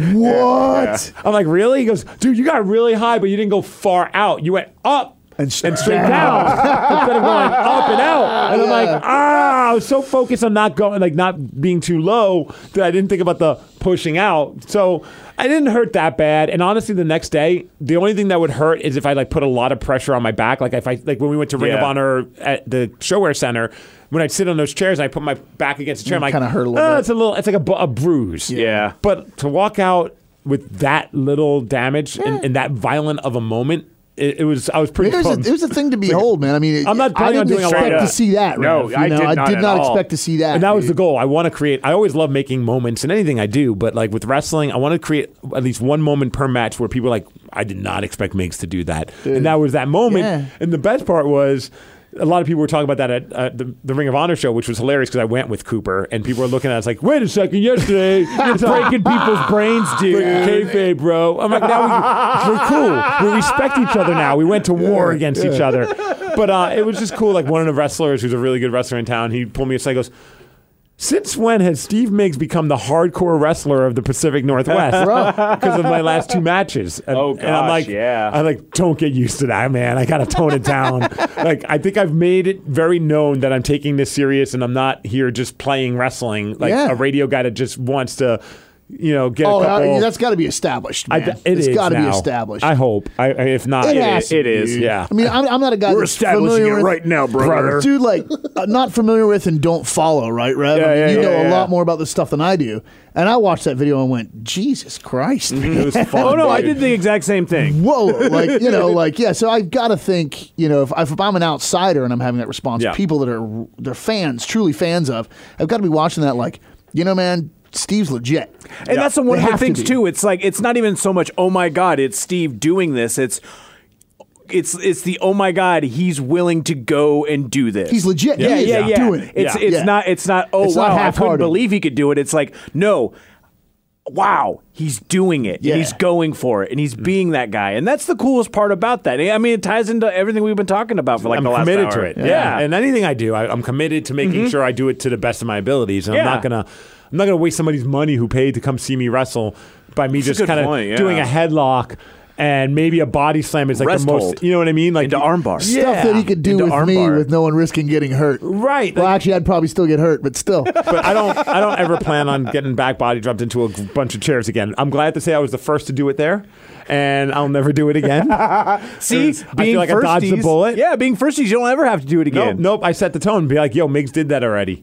what? I'm like, really? He goes, dude, you got really high, but you didn't go far out. You went up. And And straight down instead of going up and out. And I'm like, ah, I was so focused on not going, like not being too low that I didn't think about the pushing out. So I didn't hurt that bad. And honestly, the next day, the only thing that would hurt is if I like put a lot of pressure on my back. Like if I like when we went to Ring Yeah. of Honor at the Showwear Center, when I'd sit on those chairs and I put my back against the chair, I'm like, kinda hurt a little "Ah, bit." it's a little, it's like a, bu- a bruise. Yeah. But to walk out with that little damage and, and that violent of a moment, it, it was. I was I pretty. mean, it, was pumped. a, it was a thing to behold, man. I mean, I'm not I planning on didn't doing a lot expect of to that. see that. No, Rev, you I know? did not I did at not all. expect to see that. And that was the dude. goal. I want to create. I always love making moments in anything I do, but like with wrestling, I want to create at least one moment per match where people are like, I did not expect Migs to do that, and that was that moment. Yeah. And the best part was, a lot of people were talking about that at uh, the, the Ring of Honor show, which was hilarious because I went with Cooper, and people were looking at us like, "Wait a second, yesterday you're breaking people's brains, dude. Kayfabe, bro." I'm like, "Now we, we're cool. We respect each other now. We went to war against each other." But uh, it was just cool. Like one of the wrestlers, who's a really good wrestler in town, he pulled me aside, and goes, "Since when has Steve Miggs become the hardcore wrestler of the Pacific Northwest?" Because of my last two matches. And, Oh, and I'm gosh, like, yeah. I'm like, don't get used to that, man. I gotta tone it down. Like, I think I've made it very known that I'm taking this serious and I'm not here just playing wrestling like Yeah. a radio guy that just wants to, you know, get Oh, a couple. uh, that's got to be established, I, man. it it's is got to be now. established. I hope. I, I if not, It it has is. to It be, is. dude. Yeah. I mean, I'm, I'm not a guy We're that's establishing familiar it with, right now, brother. Dude, like, uh, not familiar with and don't follow, right, Rev? Yeah, I mean, yeah, you know yeah, a yeah. lot more about this stuff than I do. And I watched that video and went, Jesus Christ, man. It was fun. Oh no, I dude. did the exact same thing. Whoa, like, you know, like, yeah, so I've got to think, you know, if, if I'm an outsider and I'm having that response, Yeah. people that are they're fans, truly fans of, I've got to be watching that like, you know, man, Steve's legit. And that's one They of the have to things be. too. It's like it's not even so much, oh my God, it's Steve doing this. It's it's it's the oh my God, he's willing to go and do this. He's legit. Yeah, He is yeah, yeah. doing it. It's Yeah. it's Yeah. not it's not oh It's not wow, I couldn't half-hearted. believe he could do it. It's like, no. Wow, he's doing it. Yeah. And he's going for it, and he's being that guy, and that's the coolest part about that. I mean, it ties into everything we've been talking about for like I'm the last committed hour. to it. Yeah. Yeah. And anything I do, I, I'm committed to making sure I do it to the best of my abilities. And I'm Yeah. not gonna I'm not gonna waste somebody's money who paid to come see me wrestle by me That's a just good kind of point, yeah. doing a headlock and maybe a body slam is like Rest the most hold. you know what I mean? Like Into armbar. Yeah. Stuff that he could do Into with me armbar. with no one risking getting hurt. Right. Well, Like- actually, I'd probably still get hurt, but still. but I don't I don't ever plan on getting back body dropped into a g- bunch of chairs again. I'm glad to say I was the first to do it there, and I'll never do it again. See, I being feel like I dodged the firsties- bullet. Yeah, being firsties, you don't ever have to do it Nope, again. nope. I set the tone. Be like, yo, Migs did that already.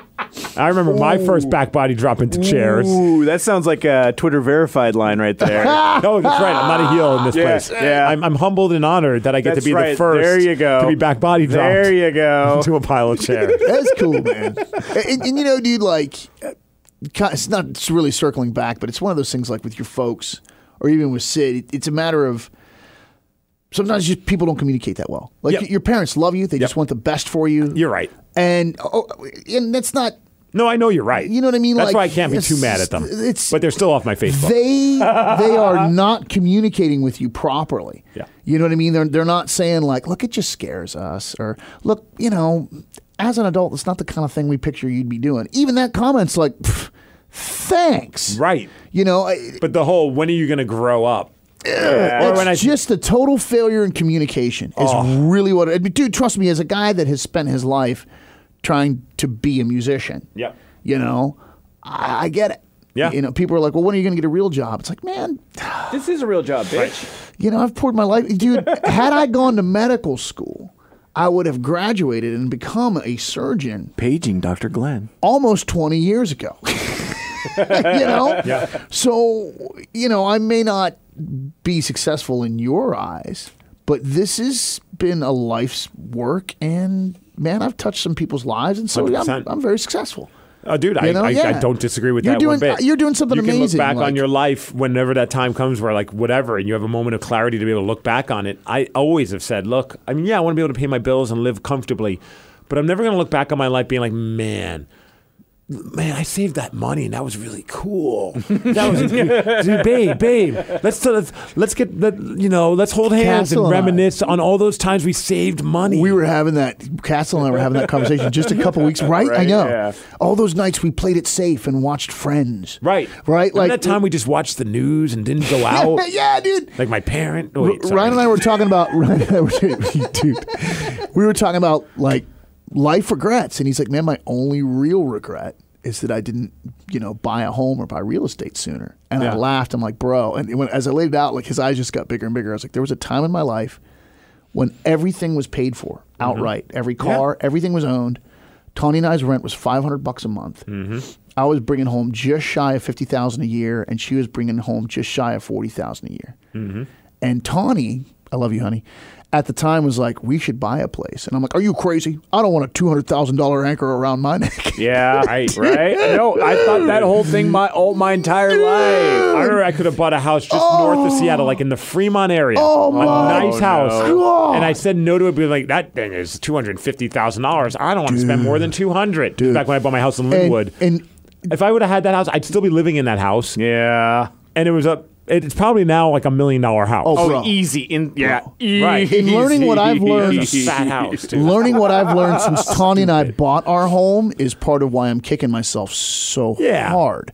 I remember my first back body drop into chairs. Ooh, that sounds like a Twitter verified line right there. No, that's right. I'm not a heel in this Yeah, place. yeah. I'm, I'm humbled and honored that I get That's to be right. the first There you go. to be back body dropped There you go. into a pile of chairs. That's cool, man. And, and, you know, dude, like, uh, ki- it's not it's really circling back, but it's one of those things like with your folks or even with Sid, it, it's a matter of sometimes just people don't communicate that well. Like, Yep. your parents love you, they just Yep. want the best for you. You're right. And, oh, and that's not, No, I know you're right. you know what I mean? That's Like, why I can't be too it's- mad at them. It's, But they're still off my Facebook. they they are not communicating with you properly. Yeah. You know what I mean? They're they're not saying like, look, it just scares us, or look, you know, as an adult, it's not the kind of thing we picture you'd be doing. Even that comment's like, "Pff, thanks. Right. You know, I- But the whole, when are you going to grow up? Or it's when I- just a total failure in communication is really what. It, dude, trust me, as a guy that has spent his life trying to be a musician. Yep. You know, I, I get it. Yeah. You know, people are like, well, when are you going to get a real job? It's like, man, This is a real job, bitch. you know, I've poured my life. Dude, had I gone to medical school, I would have graduated and become a surgeon Paging Doctor Glenn. almost twenty years ago. you know? Yeah. So, you know, I may not be successful in your eyes, but this has been a life's work, and man, I've touched some people's lives, and so one hundred I'm, percent. I'm very successful. Oh, dude, I, You know, I, I yeah. don't disagree with You're that doing- one bit. you're doing something you can amazing, look back like- on your life whenever that time comes where, like, whatever, and you have a moment of clarity to be able to look back on it. I always have said, look, I mean, yeah, I want to be able to pay my bills and live comfortably, but I'm never going to look back on my life being like, man, man, I saved that money, and that was really cool. That was, dude, babe, babe. Let's let's let's get let, you know, let's hold hands Castle and and I. reminisce on all those times we saved money. We were having that. Castle and I were having that conversation just a couple weeks. Right? I Right, know. yeah. All those nights we played it safe and watched Friends. right, Right. Remember that time we just watched the news and didn't go out. yeah, dude. Like my parent. Oh, wait, sorry. Ryan and I were talking about. Ryan and I were, dude, we were talking about like life regrets, and he's like, "Man, my only real regret is that I didn't, you know, buy a home or buy real estate sooner." And Yeah. I laughed. I'm like, "Bro," and when, as I laid it out, like his eyes just got bigger and bigger. I was like, "There was a time in my life when everything was paid for outright. Mm-hmm. Every car, everything was owned. Tony and I's rent was five hundred bucks a month. Mm-hmm. I was bringing home just shy of fifty thousand a year, and she was bringing home just shy of forty thousand a year. Mm-hmm. And Tawny, I love you, honey, at the time was like, we should buy a place. And I'm like, are you crazy? I don't want a two hundred thousand dollars anchor around my neck. Yeah, Right. right. No, I thought that whole thing my all my entire I life. remember I could have bought a house just north of Seattle, like in the Fremont area. Oh, a my nice house. God. And I said no to it, being like, that thing is two hundred fifty thousand dollars. I don't want to spend more than two hundred dollars. Back when I bought my house in Linwood. And, and If I would have had that house, I'd still be living in that house. Yeah. And it was a, it's probably now like a million dollar house. Oh, Oh, Bro. easy. In yeah, Right. In learning what I've learned- It's a fat house, too. learning what I've learned since Tawny and I bought our home is part of why I'm kicking myself so Yeah. hard.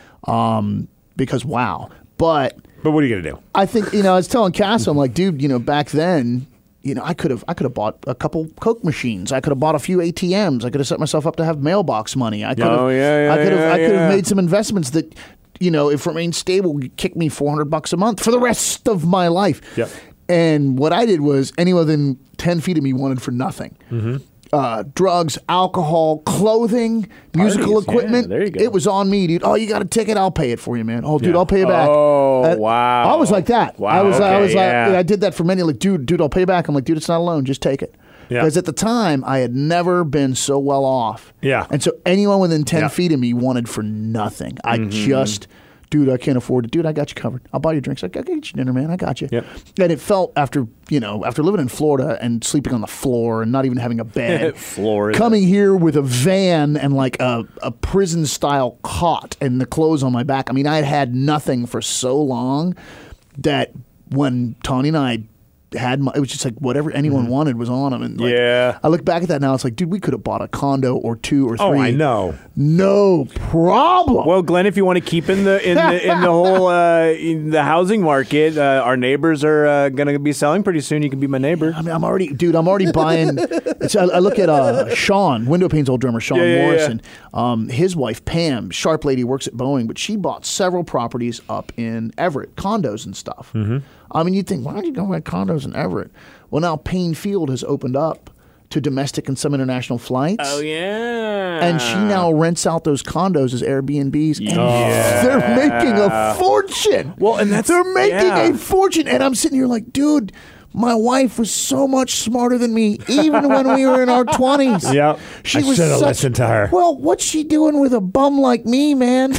Um, because, wow. But But what are you going to do? I think, you know, I was telling Cass, I'm like, dude, you know, back then, you know, I could have I could have bought a couple Coke machines. I could have bought a few A T Ms. I could have set myself up to have mailbox money. I could have Oh, yeah, yeah, I could have yeah, I could have yeah. made some investments that, you know, if remained stable, would kick me four hundred bucks a month for the rest of my life. Yep. And what I did was anyone within ten feet of me wanted for nothing. Mm-hmm. Uh, drugs, alcohol, clothing, musical Parties, yeah, equipment. there you go. It was on me, dude. Oh, you got a ticket? I'll pay it for you, man. Oh, dude, Yeah. I'll pay you back. Oh, Uh, wow. I was like that. Wow, I was. I okay, was yeah. like. I did that for many. Like, dude, dude, I'll pay you back. I'm like, dude, it's not a loan. Just take it. Yeah. Because at the time, I had never been so well off. Yeah. And so anyone within ten Yeah. feet of me wanted for nothing. I Mm-hmm. just, dude, I can't afford it. Dude, I got you covered. I'll buy you drinks. I got you dinner, man. I got you. Yep. And it felt after, you know, after living in Florida and sleeping on the floor and not even having a bed. Florida. Coming here with a van and like a, a prison style cot and the clothes on my back. I mean, I had had nothing for so long that when Tawny and I had my, it was just like whatever anyone wanted was on them. And like, Yeah. I look back at that now. It's like, dude, we could have bought a condo or two or three. Oh, I know. No problem. Well, Glenn, if you want to keep in the in the in the whole uh, in the housing market, uh, our neighbors are uh, going to be selling pretty soon. You can be my neighbor. I mean, I'm already, dude. I'm already buying. It's, I, I look at uh, Sean, Window Pane's old drummer, Sean Yeah, yeah, yeah. Morrison. Um, his wife Pam, sharp lady, works at Boeing, but she bought several properties up in Everett, condos and stuff. Mm-hmm. I mean, you'd think, why don't you go buy condos in Everett? Well, now Payne Field has opened up to domestic and some international flights. Oh yeah. And she now rents out those condos as Airbnbs, and Yeah. they're making a fortune. Well, and that's- they're making yeah. a fortune, and I'm sitting here like, dude, my wife was so much smarter than me, even when we were in our twenties. Yep. she I was should have such- listened to her. Well, what's she doing with a bum like me, man?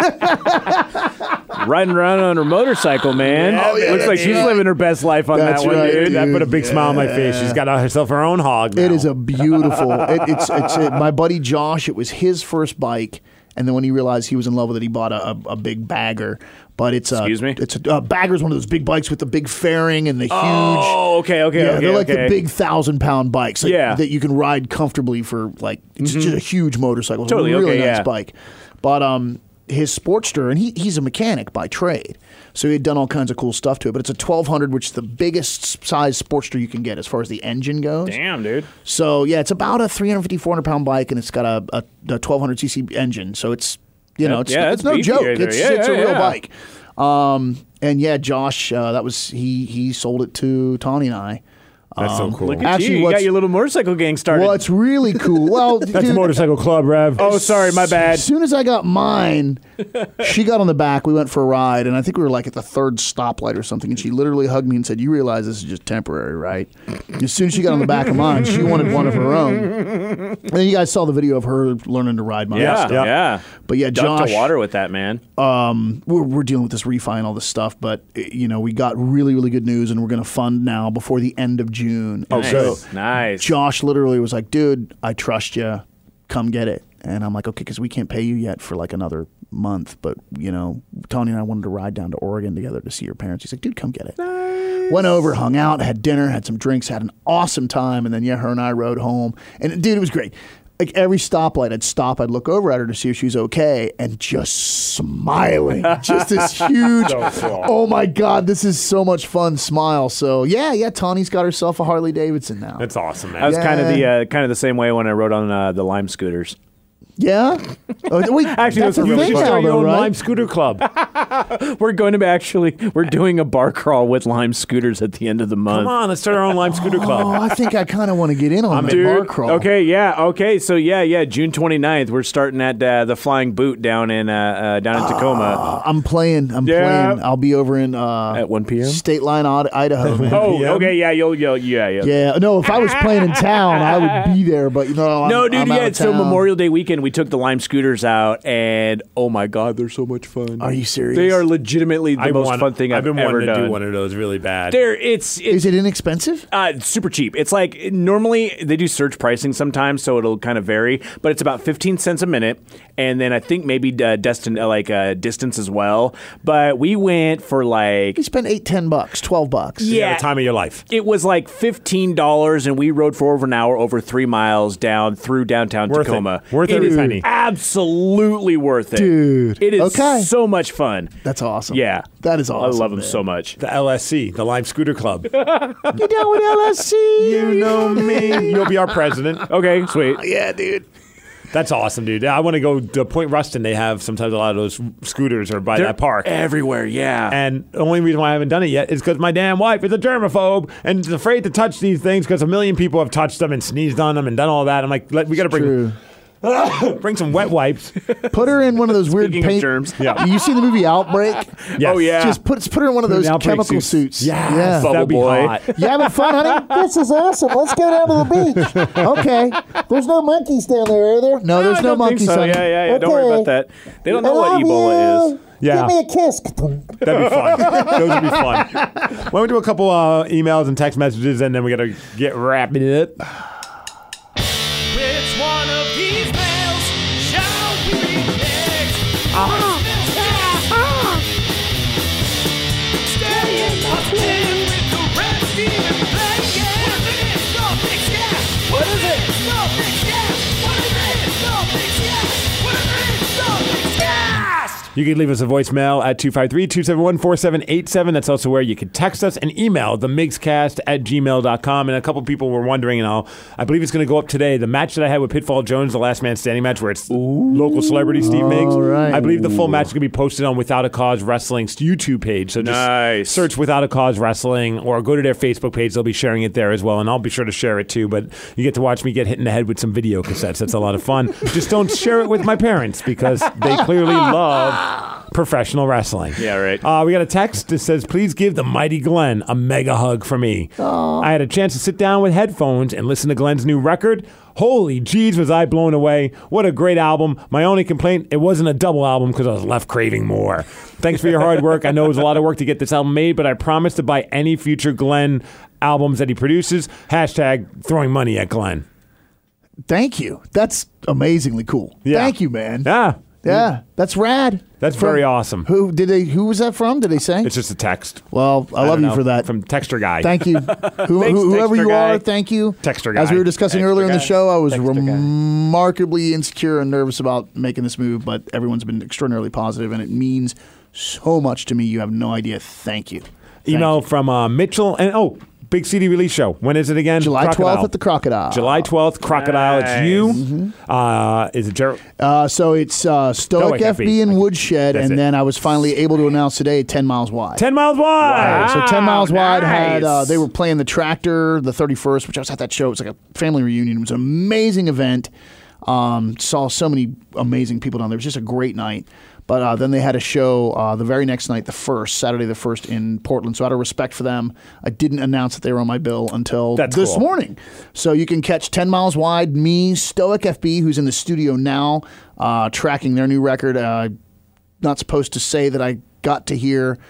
riding around on her motorcycle, man. Oh, yeah, Looks like that's she's right. living her best life on That's that one, right, dude. dude. That put a big smile on my face. She's got herself her own hog now. It is a beautiful. It, it's it's it, my buddy Josh. It was his first bike, and then when he realized he was in love with it, he bought a, a, a big bagger. But it's a, Excuse me? It's a uh, bagger's one of those big bikes with the big fairing and the huge. Oh, okay, okay, yeah, okay. they're like okay. the big thousand pound bikes, like, Yeah. that you can ride comfortably for like. It's just a huge motorcycle. It's Totally, a really okay, nice yeah. bike. But um, his Sportster, and he he's a mechanic by trade, so he had done all kinds of cool stuff to it. But it's a twelve hundred, which is the biggest size Sportster you can get as far as the engine goes. Damn, dude. So yeah, it's about a three fifty, four hundred pound bike, and it's got a, a, a twelve hundred c c engine. So it's you know Yeah, it's, yeah, it's that's no beefy joke. right there. It's, Yeah, it's a yeah, real yeah. bike. Um, and yeah, Josh, uh, that was he he sold it to Tawny and I. That's so Um, cool. Look at Actually, you. You what's- got your little motorcycle gang started. Well, it's really cool. Well, That's dude, Motorcycle Club, Rev. oh, sorry, my bad. As soon as I got mine, she got on the back. We went for a ride, and I think we were like at the third stoplight or something. And she literally hugged me and said, "You realize this is just temporary, right?" As soon as she got on the back of mine, she wanted one of her own. And then you guys saw the video of her learning to ride mine. and Yeah, stuff. yeah. But yeah, Duck Josh, to water with that, man. um, we're, we're dealing with this refi and all this stuff, but eh, you know, we got really, really good news, and we're going to fund now before the end of June. Oh, And good. so Nice. Josh literally was like, "Dude, I trust you. Come get it." And I'm like, okay, because we can't pay you yet for like another month. But, you know, Tony and I wanted to ride down to Oregon together to see your parents. He's like, dude, come get it. Nice. Went over, hung out, had dinner, had some drinks, had an awesome time. And then, yeah, her and I rode home. And, dude, it was great. Like every stoplight I'd stop, I'd look over at her to see if she was okay. And just smiling. Just this huge, so cool. Oh, my God, this is so much fun smile. So, yeah, yeah, Tawny's got herself a Harley Davidson now. That's awesome, man. I was Yeah. kind of the uh, kind of the same way when I rode on uh, the Lime scooters. Yeah? Oh, wait, Actually, that's that's a a really thing fun- now, Start your though, own right? Lime Scooter Club. We're going to be actually we're doing a bar crawl with Lime scooters at the end of the month. Come on, let's start our own Lime Scooter Oh, Club. I think I kind of want to get in on that Dude, bar crawl. okay, yeah, okay, so yeah, yeah, June twenty-ninth, we're starting at uh, the Flying Boot down in uh, uh, down in Tacoma. Uh, I'm playing. I'm Yeah. playing. I'll be over in uh, At one p.m.? State Line, Od- Idaho. Man. Oh, P M? okay, yeah, you'll, you'll, yeah, yeah. Yeah, no. If I was playing in town, I would be there. But you know, I'm, No, dude, I'm out yeah, of it's still town. Memorial Day weekend. We took the Lime scooters out, and oh my God, they're so much fun. Are you serious? They are legitimately the I most want- fun thing I've, I've been ever wanting to done. do one of those really bad. They're, it's, it's Is it inexpensive? Uh, it's super cheap. It's like normally they do surge pricing sometimes, so it'll kind of vary. But it's about fifteen cents a minute, and then I think maybe uh, destin- uh, like uh, distance as well. But we went for like You spend eight, ten bucks, twelve bucks. Yeah, yeah, the time of your life. it was like fifteen dollars, and we rode for over an hour, over three miles down through downtown Worth it. Tacoma. Worth it every is penny. absolutely worth it, Dude. It is Okay. so much fun. That's awesome. Yeah, that is awesome. I love them man. so much. The L S C, the Lime Scooter Club. You down with L S C? You know me. You'll be our president. Okay, sweet. Yeah, dude. That's awesome, dude. I want to go to Point Ruston. They have sometimes a lot of those scooters are by They're that park. everywhere. Yeah. And the only reason why I haven't done it yet is because my damn wife is a germaphobe and is afraid to touch these things because a million people have touched them and sneezed on them and done all that. I'm like, let, we got to bring True. bring some wet wipes. Put her in one of those weird Speaking of paint. germs. Yeah. You see the movie Outbreak? Yes. Oh, yeah. Just put put her in one of Put her those in outbreak chemical suits. suits. Yes, Yeah. that'd be Bubble boy. hot. You having fun, honey? This is awesome. Let's go down to the beach. Okay. There's no monkeys down there, are there? No, there's I no don't think monkeys. so. honey. Yeah, yeah, yeah. Don't worry Okay. about that. They don't know I what love Ebola you. is. Yeah. Give me a kiss. That'd be fun. Those would be fun. Why don't we do a couple uh, emails and text messages and then we got to get wrapping it up. Which one of these mails shall we pick? Stay in positive with the Red Steven blanket. What is it? Stop, fix, yeah. What is it? Stop, fix, yeah. What is it? Stop, fix, yeah. What is it? Stop, fix, yeah. You can leave us a voicemail at two five three, two seven one, four seven eight seven. That's also where you can text us and email the migscast at gmail dot com. And a couple people were wondering, and I'll, I believe it's going to go up today, the match that I had with Pitfall Jones, the last man standing match, where it's local celebrity Steve Miggs. right. I believe the full match is going to be posted on Without a Cause Wrestling's YouTube page. So just Nice. search Without a Cause Wrestling or go to their Facebook page. They'll be sharing it there as well. And I'll be sure to share it too. But you get to watch me get hit in the head with some video cassettes. That's a lot of fun. Just don't share it with my parents because they clearly love professional wrestling. Yeah, right. Uh, we got a text that says, please give the mighty Glenn a mega hug for me. I had a chance to sit down with headphones and listen to Glenn's new record. Holy jeez, was I blown away. What a great album. My only complaint, it wasn't a double album because I was left craving more. Thanks for your hard work. I know it was a lot of work to get this album made, but I promise to buy any future Glenn albums that he produces. Hashtag throwing money at Glenn. Thank you. That's amazingly cool. Yeah. Thank you, man. Yeah. Yeah, that's rad. That's From- very awesome. Who did they? Who was that from? Did they say? It's just a text. Well, I, I love don't you know, for that. From Texter Guy. Thank you. Who, Thanks, who, whoever Texter you guy. are, thank you. Texter As guy. we were discussing Texter earlier in the guy. show, I was Texter guy. remarkably insecure and nervous about making this move, but everyone's been extraordinarily positive, and it means so much to me. You have no idea. Thank you. Thank Email you. from uh, Mitchell. And oh, big C D release show. When is it again? July Crocodile. twelfth at the Crocodile. July twelfth, Crocodile. Nice. It's you. Mm-hmm. Uh, is it Jer- Uh, so it's uh, Stoic, Stoic F B F B. and Woodshed, That's and it. then I was finally able to announce today ten miles wide. ten miles wide? So ten miles wide had uh, nice. they were playing the Tractor the thirty-first, which I was at that show. It was like a family reunion. It was an amazing event. Um, saw so many amazing people down there. It was just a great night. But uh, then they had a show uh, the very next night, the first Saturday, the first in Portland. So out of respect for them, I didn't announce that they were on my bill until That's this cool. morning. So you can catch ten miles wide. Me, Stoic F B, who's in the studio now, uh, tracking their new record. Uh, not supposed to say that I got to hear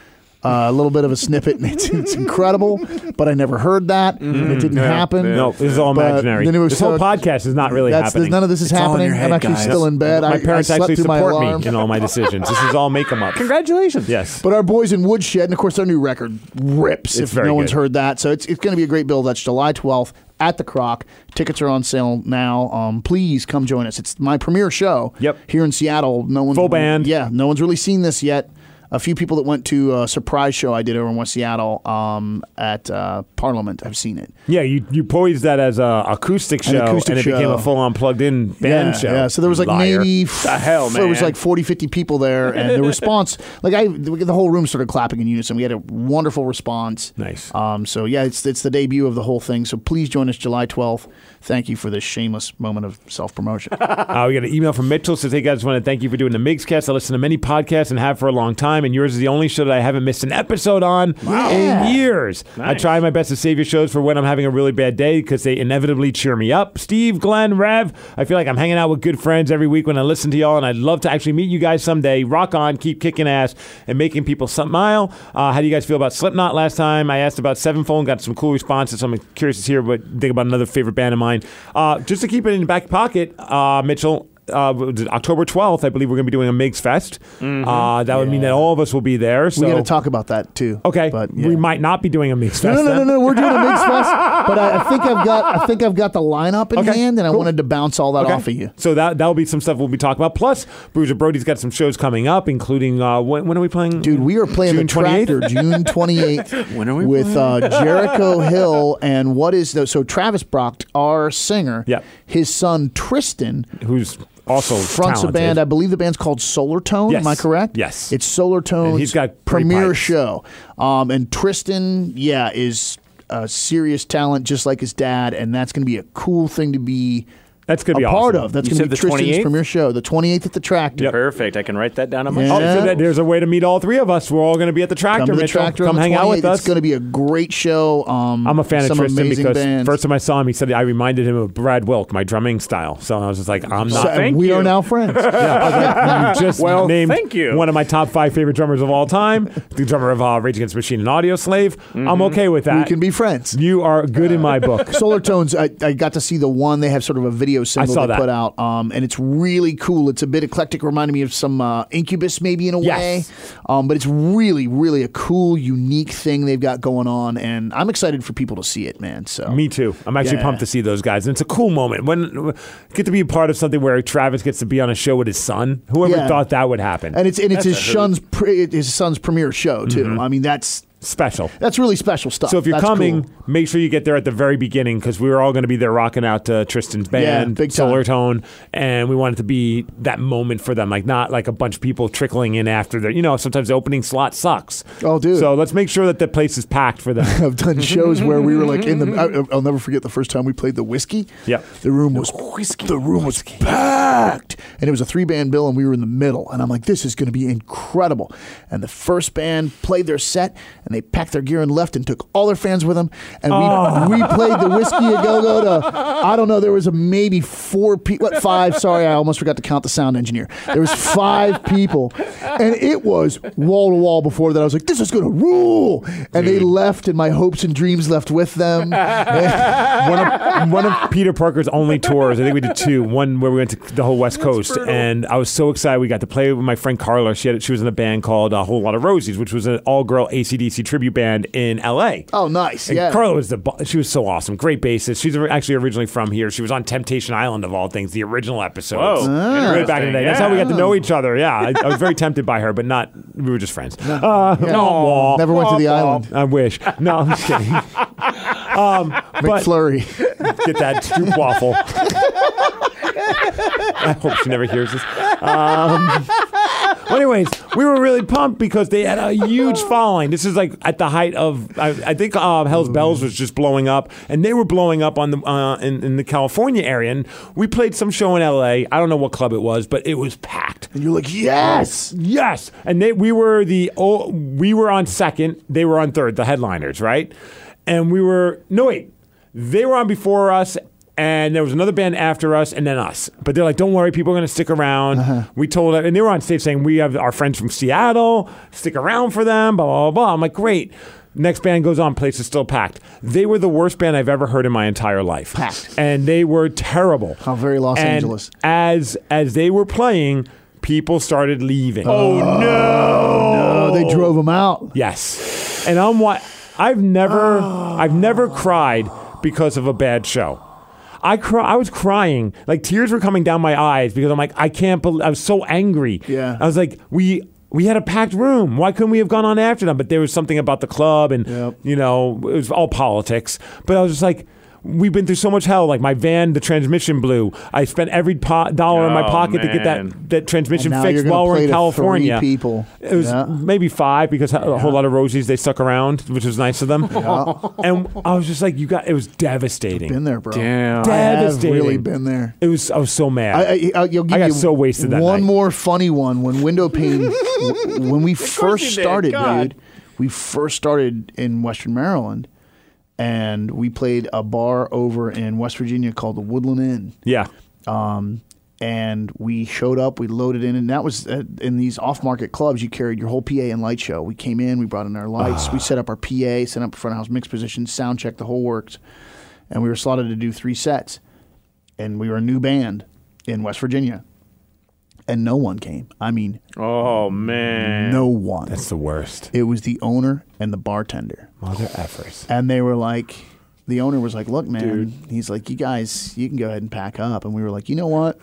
Uh, a little bit of a snippet, and it's, it's incredible, but I never heard that. Mm-hmm. It didn't Yeah. happen. No, this is all But imaginary. then it was This whole so- podcast is not really That's, happening. None of this is It's all in happening. your head, I'm actually guys. still in bed. My I, parents I slept actually through my support alarm. me in all my decisions. This is all make them up. Congratulations. Yes. But our boys in Woodshed, and of course, their new record rips. It's if very no one's good. heard that, so it's it's going to be a great build. That's July twelfth at the Croc. Tickets are on sale now. Um, please come join us. It's my premiere show. Yep. Here in Seattle. No one Full band. Yeah, no one's really seen this yet. A few people that went to a surprise show I did over in West Seattle um, at uh, Parliament have seen it. Yeah, you, you poised that as a acoustic An show, acoustic and it show. became a full-on plugged-in band yeah, show. Yeah, so there was like Liar. maybe The hell, there was man. like forty, fifty people there, and the response, like I, the whole room started clapping in unison. We had a wonderful response. Nice. Um, so yeah, it's it's the debut of the whole thing. So please join us July twelfth. Thank you for this shameless moment of self promotion. Uh, we got an email from Mitchell. Says, hey guys, want to thank you for doing the Migscast. I listen to many podcasts and have for a long time, and yours is the only show that I haven't missed an episode on in years. I try my best to save your shows for when I'm having a really bad day because they inevitably cheer me up. Steve, Glenn, Rev, I feel like I'm hanging out with good friends every week when I listen to y'all, and I'd love to actually meet you guys someday. Rock on, keep kicking ass, and making people smile. Uh, how do you guys feel about Slipknot last time? I asked about Sevenfold, got some cool responses, so I'm curious to hear what you think about another favorite band of mine. Uh, just to keep it in the back pocket, uh, Mitchell, Uh, October twelfth, I believe we're going to be doing a Migs Fest. Mm-hmm. Uh, that would mean that all of us will be there. So. We got to talk about that too. Okay, but yeah. we might not be doing a Migs Fest. No, no, no, no, then. no. We're doing a Migs Fest, but I, I think I've got I think I've got the lineup in Okay, hand, and I cool. wanted to bounce all that Okay. off of you. So that that'll be some stuff we'll be talking about. Plus, Bruiser Brody's got some shows coming up, including uh, when, when are we playing? Dude, we are playing June the Tractor June twenty-eighth When are we with uh, Jericho Hill and what is the so Travis Brock, our singer, Yep. his son Tristan, Who's also fronts talented. a band. I believe the band's called Solar Tone. Yes. Am I correct? Yes. It's Solar Tone's And he's got great premiere pipes. show. Um, and Tristan, yeah, is a serious talent, just like his dad, and that's going to be a cool thing to be. That's going to a be part awesome. of. That's You going to said be the Tristan's twenty-eighth? premiere show, the twenty-eighth at the Tractor. Yep. Perfect. I can write that down on my Yeah. Oh, so that there's a way to meet all three of us. We're all going to be at the Tractor. Come to the Mitchell. Tractor Come on the hang out with twenty-eighth. us. It's going to be a great show. Um, I'm a fan some of Tristan amazing because bands. first time I saw him, he said I reminded him of Brad Wilk, my drumming style. So I was just like, I'm not. So- thank we you. are now friends. Yeah, I was like, you just Well, named thank you. one of my top five favorite drummers of all time, the drummer of uh, Rage Against the Machine and Audio Slave. I'm okay with that. We can be friends. You are good in my book. Solar Tones, I, I got to see the one. They have sort of a video symbol saw they that. put out, um, and it's really cool. It's a bit eclectic, reminding me of some uh, Incubus maybe in a Yes. way. Um, but it's really, really a cool, unique thing they've got going on, and I'm excited for people to see it, man. So Me too. I'm actually Yeah. pumped to see those guys, and it's a cool moment when get to be a part of something where Travis gets to be on a show with his son. Whoever Yeah. thought that would happen? And it's and it's his son's pre, his son's premiere show too. I mean, that's Special. that's really special stuff. So if you're That's coming, cool. make sure you get there at the very beginning because we were all going to be there rocking out to Tristan's band, Yeah, big time. Solar Tone, and we wanted to be that moment for them, like not like a bunch of people trickling in after their, you know, sometimes the opening slot sucks. Oh, dude. So let's make sure that the place is packed for them. I've done shows where we were like in the. I, I'll never forget the first time we played the Whiskey. Yep. The room was the room was packed, and it was a three band bill, and we were in the middle. And I'm like, this is going to be incredible. And the first band played their set, and they packed their gear and left, and took all their fans with them. And we Oh. we played the Whiskey a Go Go to I don't know. There was a maybe four people, what five? Sorry, I almost forgot to count the sound engineer. There was five people, and it was wall to wall. Before that, I was like, this is going to rule. And they left, and my hopes and dreams left with them. one, of, one of Peter Parker's only tours, I think we did two. One where we went to the whole West Coast, and I was so excited. We got to play with my friend Carla. She had she was in a band called A Whole Lot of Rosies, which was an all-girl A C D C tribute band in L A. Oh, nice. And Yeah. Carla was the bo- she was so awesome, great bassist. She's actually originally from here. She was on Temptation Island of all things, the original episodes. Whoa, Way back in the day. That's how we got to know each other. Yeah, I, I was very tempted by her, but not. We were just friends. Uh, no, Never went to the island. I wish. No, I'm just kidding. Um, but McFlurry. get that stoop waffle. I hope she never hears this. Um, well, anyways, we were really pumped because they had a huge following. This is like at the height of, I, I think uh, Hell's Bells was just blowing up, and they were blowing up on the uh, in, in the California area. And we played some show in L A. I don't know what club it was, but it was packed. And you're like, yes. Yes, and they, we were the oh, we were on second. They were on third. The headliners, right? And we were no wait, they were on before us. And there was another band after us, and then us. But they're like, "Don't worry, people are going to stick around." Uh-huh. We told them, and they were on stage saying, "We have our friends from Seattle. Stick around for them." Blah blah blah. I'm like, "Great." Next band goes on, place is still packed. They were the worst band I've ever heard in my entire life. Packed. And they were terrible. How very Los and Angeles. As as they were playing, people started leaving. Oh, no. No, they drove them out. Yes. And I'm what I've never I've never cried because of a bad show. I cry, I was crying, like tears were coming down my eyes because I'm like, I can't believe, I was so angry. Yeah. I was like, we we had a packed room. Why couldn't we have gone on after them? But there was something about the club and, Yep. you know, it was all politics. But I was just like, we've been through so much hell. Like my van, the transmission blew. I spent every po- dollar in my Oh, pocket to get man. that, that transmission And now fixed you're gonna while we're play in to California. three people. It was Yeah. maybe five because a whole lot of Rosies, they stuck around, which was nice of them. And I was just like, you got, it was devastating. Been there, bro. Damn. I have Devastating. really been there. It was, I was so mad. I, I, I'll give I got you so wasted that one night. more funny one. When window pane, w- when we first you did. started, God. dude, we first started in Western Maryland, and we played a bar over in West Virginia called the Woodland Inn. yeah. Um, and we showed up, we loaded in, and that was uh, in these off-market clubs. You carried your whole P A and light show. We came in, we brought in our lights, we set up our P A, set up front of house mix position, sound check, the whole works, and we were slotted to do three sets. And we were a new band in West Virginia, and no one came. I mean, Oh, man. no one. That's the worst. It was the owner and the bartender, Mother effers. and they were like. The owner was like, "Look, man," he's like, "You guys, you can go ahead and pack up." And we were like, "You know what?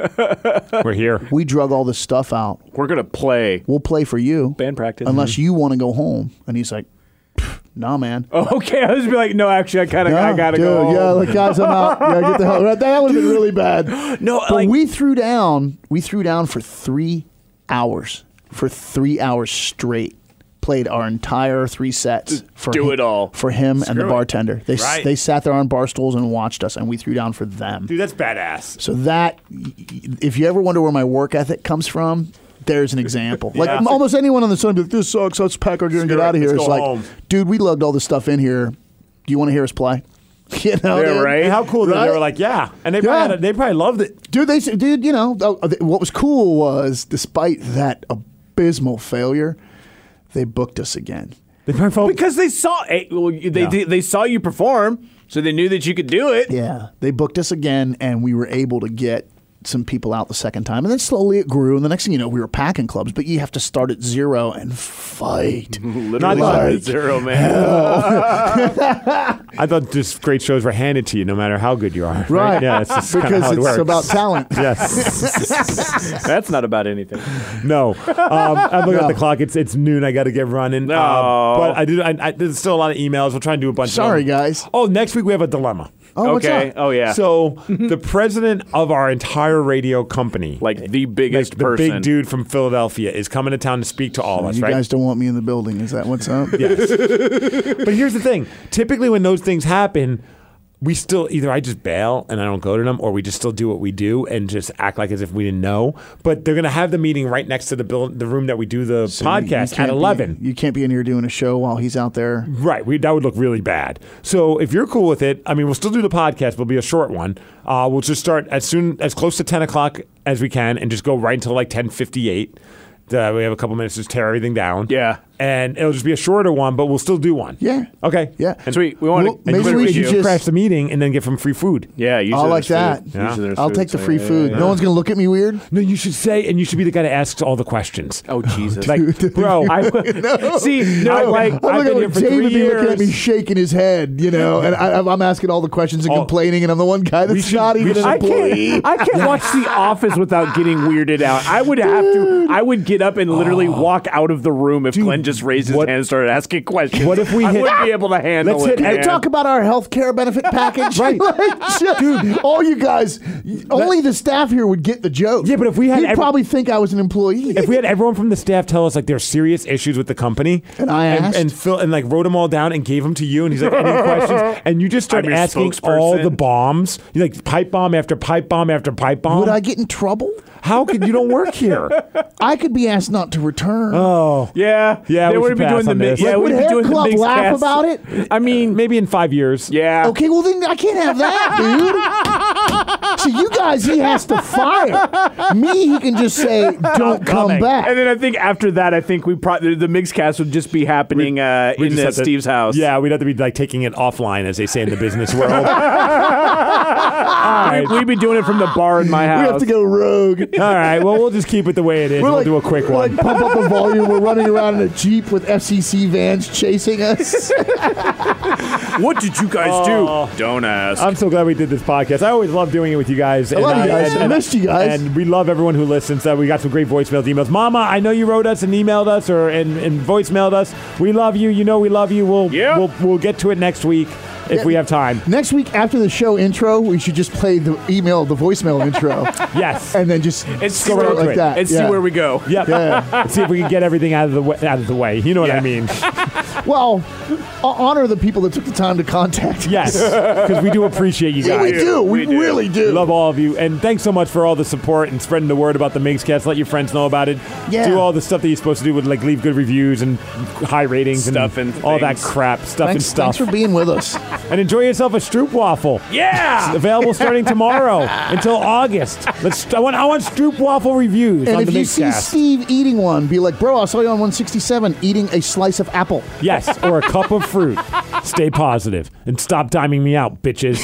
We're here. We drug all this stuff out. We're going to play. We'll play for you, Band practice. unless you want to go home." And he's like, "Nah, man. Oh, okay, I was be like, no, actually, I kind of, I Yeah, gotta dude, go. Yeah, home. like guys, I'm out. Yeah, get the hell. Right, that would have been really bad. No, but like- we threw down. We threw down for three hours. For three hours straight. Played our entire three sets for do him, it all. for him and the it. bartender. They s- Right. they sat there on bar stools and watched us, and we threw down for them. Dude, that's badass. So that, if you ever wonder where my work ethic comes from, there's an example. Like Yeah. almost anyone on the sun, be like, this sucks. Let's pack our gear and get Screw it. out of here. Let's It's go like, home. dude, we lugged all this stuff in here. Do you want to hear us play? You know, Yeah, dude? right. And how cool that Right? they were like, yeah. And they probably, Yeah. had a, they probably loved it. Dude, they said, dude, you know, uh, what was cool was, despite that abysmal failure, they booked us again. They probably felt, Because they saw, eh, well, they, Yeah. they they saw you perform, so they knew that you could do it. Yeah, they booked us again, and we were able to get some people out the second time, and then slowly it grew. And the next thing you know, we were packing clubs, but you have to start at zero and fight. Literally Not started like- at zero, man. I thought just great shows were handed to you no matter how good you are. Right. Yeah, it's just kind of Because how it it's works. about talent. Yes. That's not about anything. No. Um, I'm looking No. at the clock. It's it's noon. I got to get running. No. Um, but I did. I, I, there's still a lot of emails. We'll try and do a bunch Sorry, of them. guys. Oh, next week we have a dilemma. Oh, what's Okay. up? Oh, yeah. So the president of our entire radio company, Like the biggest like the person. big dude from Philadelphia, is coming to town to speak to all of us, You right? guys don't want me in the building. Is that what's up? Yes. But here's the thing. Typically when those things happen, we still either I just bail and I don't go to them, or we just still do what we do and just act like as if we didn't know. But they're going to have the meeting right next to the build, the room that we do the So you- you podcast can't at be- eleven. you can't be in here doing a show while he's out there. Right, we, that would look really bad. So if you're cool with it, I mean, we'll still do the podcast, but it'll be a short one. Uh, we'll just start as soon as close to ten o'clock as we can, and just go right until like ten fifty-eight. Uh, we have a couple minutes to just tear everything down. Yeah. and it'll just be a shorter one, but we'll still do one. Yeah. Okay. Yeah. And sweet. We want Well, to maybe we you should should just- crash the meeting and then get some free food. Yeah, usually I like there's that. food. Yeah. Usually there's I'll food, take the so free yeah, food. yeah, No yeah. one's gonna look at me weird. No, you should say, and you should be the guy that asks all the questions. Oh Jesus! Like, bro, I see. no, I, like, I've I'm been looking here at for Dave three would be looking at me years. shaking his head, you know, and I, I'm asking all the questions and Oh. complaining, and I'm the one guy We that's should- not we even an should- I employee. can't. I can't watch The Office without getting weirded out. I would have to. I would get up and literally walk out of the room if Glenn just raised his what- hand and started asking questions. what if we I hit- wouldn't be able to handle Let's it. hit- Can we man. talk about our health care benefit package? Right. Like, dude, all you guys, only the staff here would get the joke. Yeah, but if we had He'd every- probably think I was an employee. If we had everyone from the staff tell us like there's serious issues with the company, And I and, asked? and Phil and like wrote them all down and gave them to you, and he's like, any questions? And you just start I'm your asking spokesperson. all the bombs, you like pipe bomb after pipe bomb after pipe bomb. would I get in trouble? How could you don't work here? I could be asked not to return. Oh, Yeah, Yeah, They we would should be pass doing the on mi- this. yeah. Like, We'd would be Hair doing the Club big laugh cast. about it? I mean, maybe in five years. yeah. Okay, well then I can't have that, dude. Actually, you guys, he has to fire. Me, he can just say, "Don't come coming. back." And then I think after that, I think we pro- the, the Mixcast would just be happening uh, We in just uh, have to- Steve's house. Yeah, we'd have to be like taking it offline, as they say in the business world. All We- right. We'd be doing it from the bar in my We house. have to go rogue. All right. Well, we'll just keep it the way it is. We're We'll like- do a quick we're one. Like pump up the volume. We're running around in a Jeep with F C C vans chasing us. What did you guys Oh. do? Don't ask. I'm so glad we did this podcast. I always love doing it with you guys. I love you guys. I missed you guys. And we love everyone who listens. Uh, we got some great voicemails, emails. Mama, I know you wrote us and emailed us or and, and voicemailed us. We love you. You know we love you. We'll Yep. we'll we'll get to it next week if Yeah. we have time. Next week after the show intro, we should just play the email, the voicemail intro, Yes. and then just And go see right where- like that. and Yeah. see where we go. Yep. Yeah. Let's see if we can get everything out of the way, out of the way. You know what I Yeah. mean? Well, ho- honor the people that took the time to contact us. Yes, because we do appreciate you Yeah, guys. we do. We, We do. really do. We love all of you, and thanks so much for all the support and spreading the word about the Mixcast. Let your friends know about it. Yeah. Do all the stuff that you're supposed to do with like leave good reviews and high ratings Stuff and, and all that things. crap, stuff thanks, and stuff. thanks for being with us. And enjoy yourself a Stroop waffle. Yeah. Available starting tomorrow until August. Let's. I want. I want Stroop waffle reviews And on if the you see Mixcast. Steve eating one, be like, bro, I saw you on one sixty-seven eating a slice of apple. Yes, or a cup of fruit. Stay positive and stop timing me out, bitches.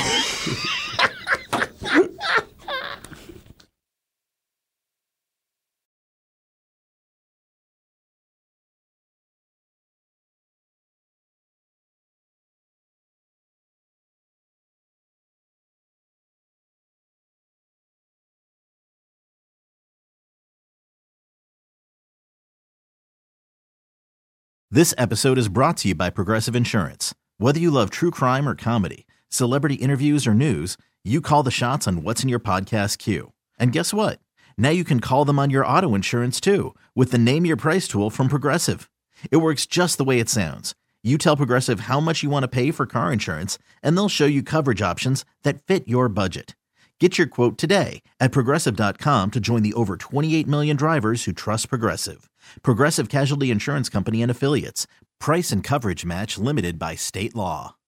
This episode is brought to you by Progressive Insurance. Whether you love true crime or comedy, celebrity interviews or news, you call the shots on what's in your podcast queue. And guess what? Now you can call them on your auto insurance too with the Name Your Price tool from Progressive. It works just the way it sounds. You tell Progressive how much you want to pay for car insurance, and they'll show you coverage options that fit your budget. Get your quote today at Progressive dot com to join the over twenty-eight million drivers who trust Progressive. Progressive Casualty Insurance Company and Affiliates. Price and coverage match limited by state law.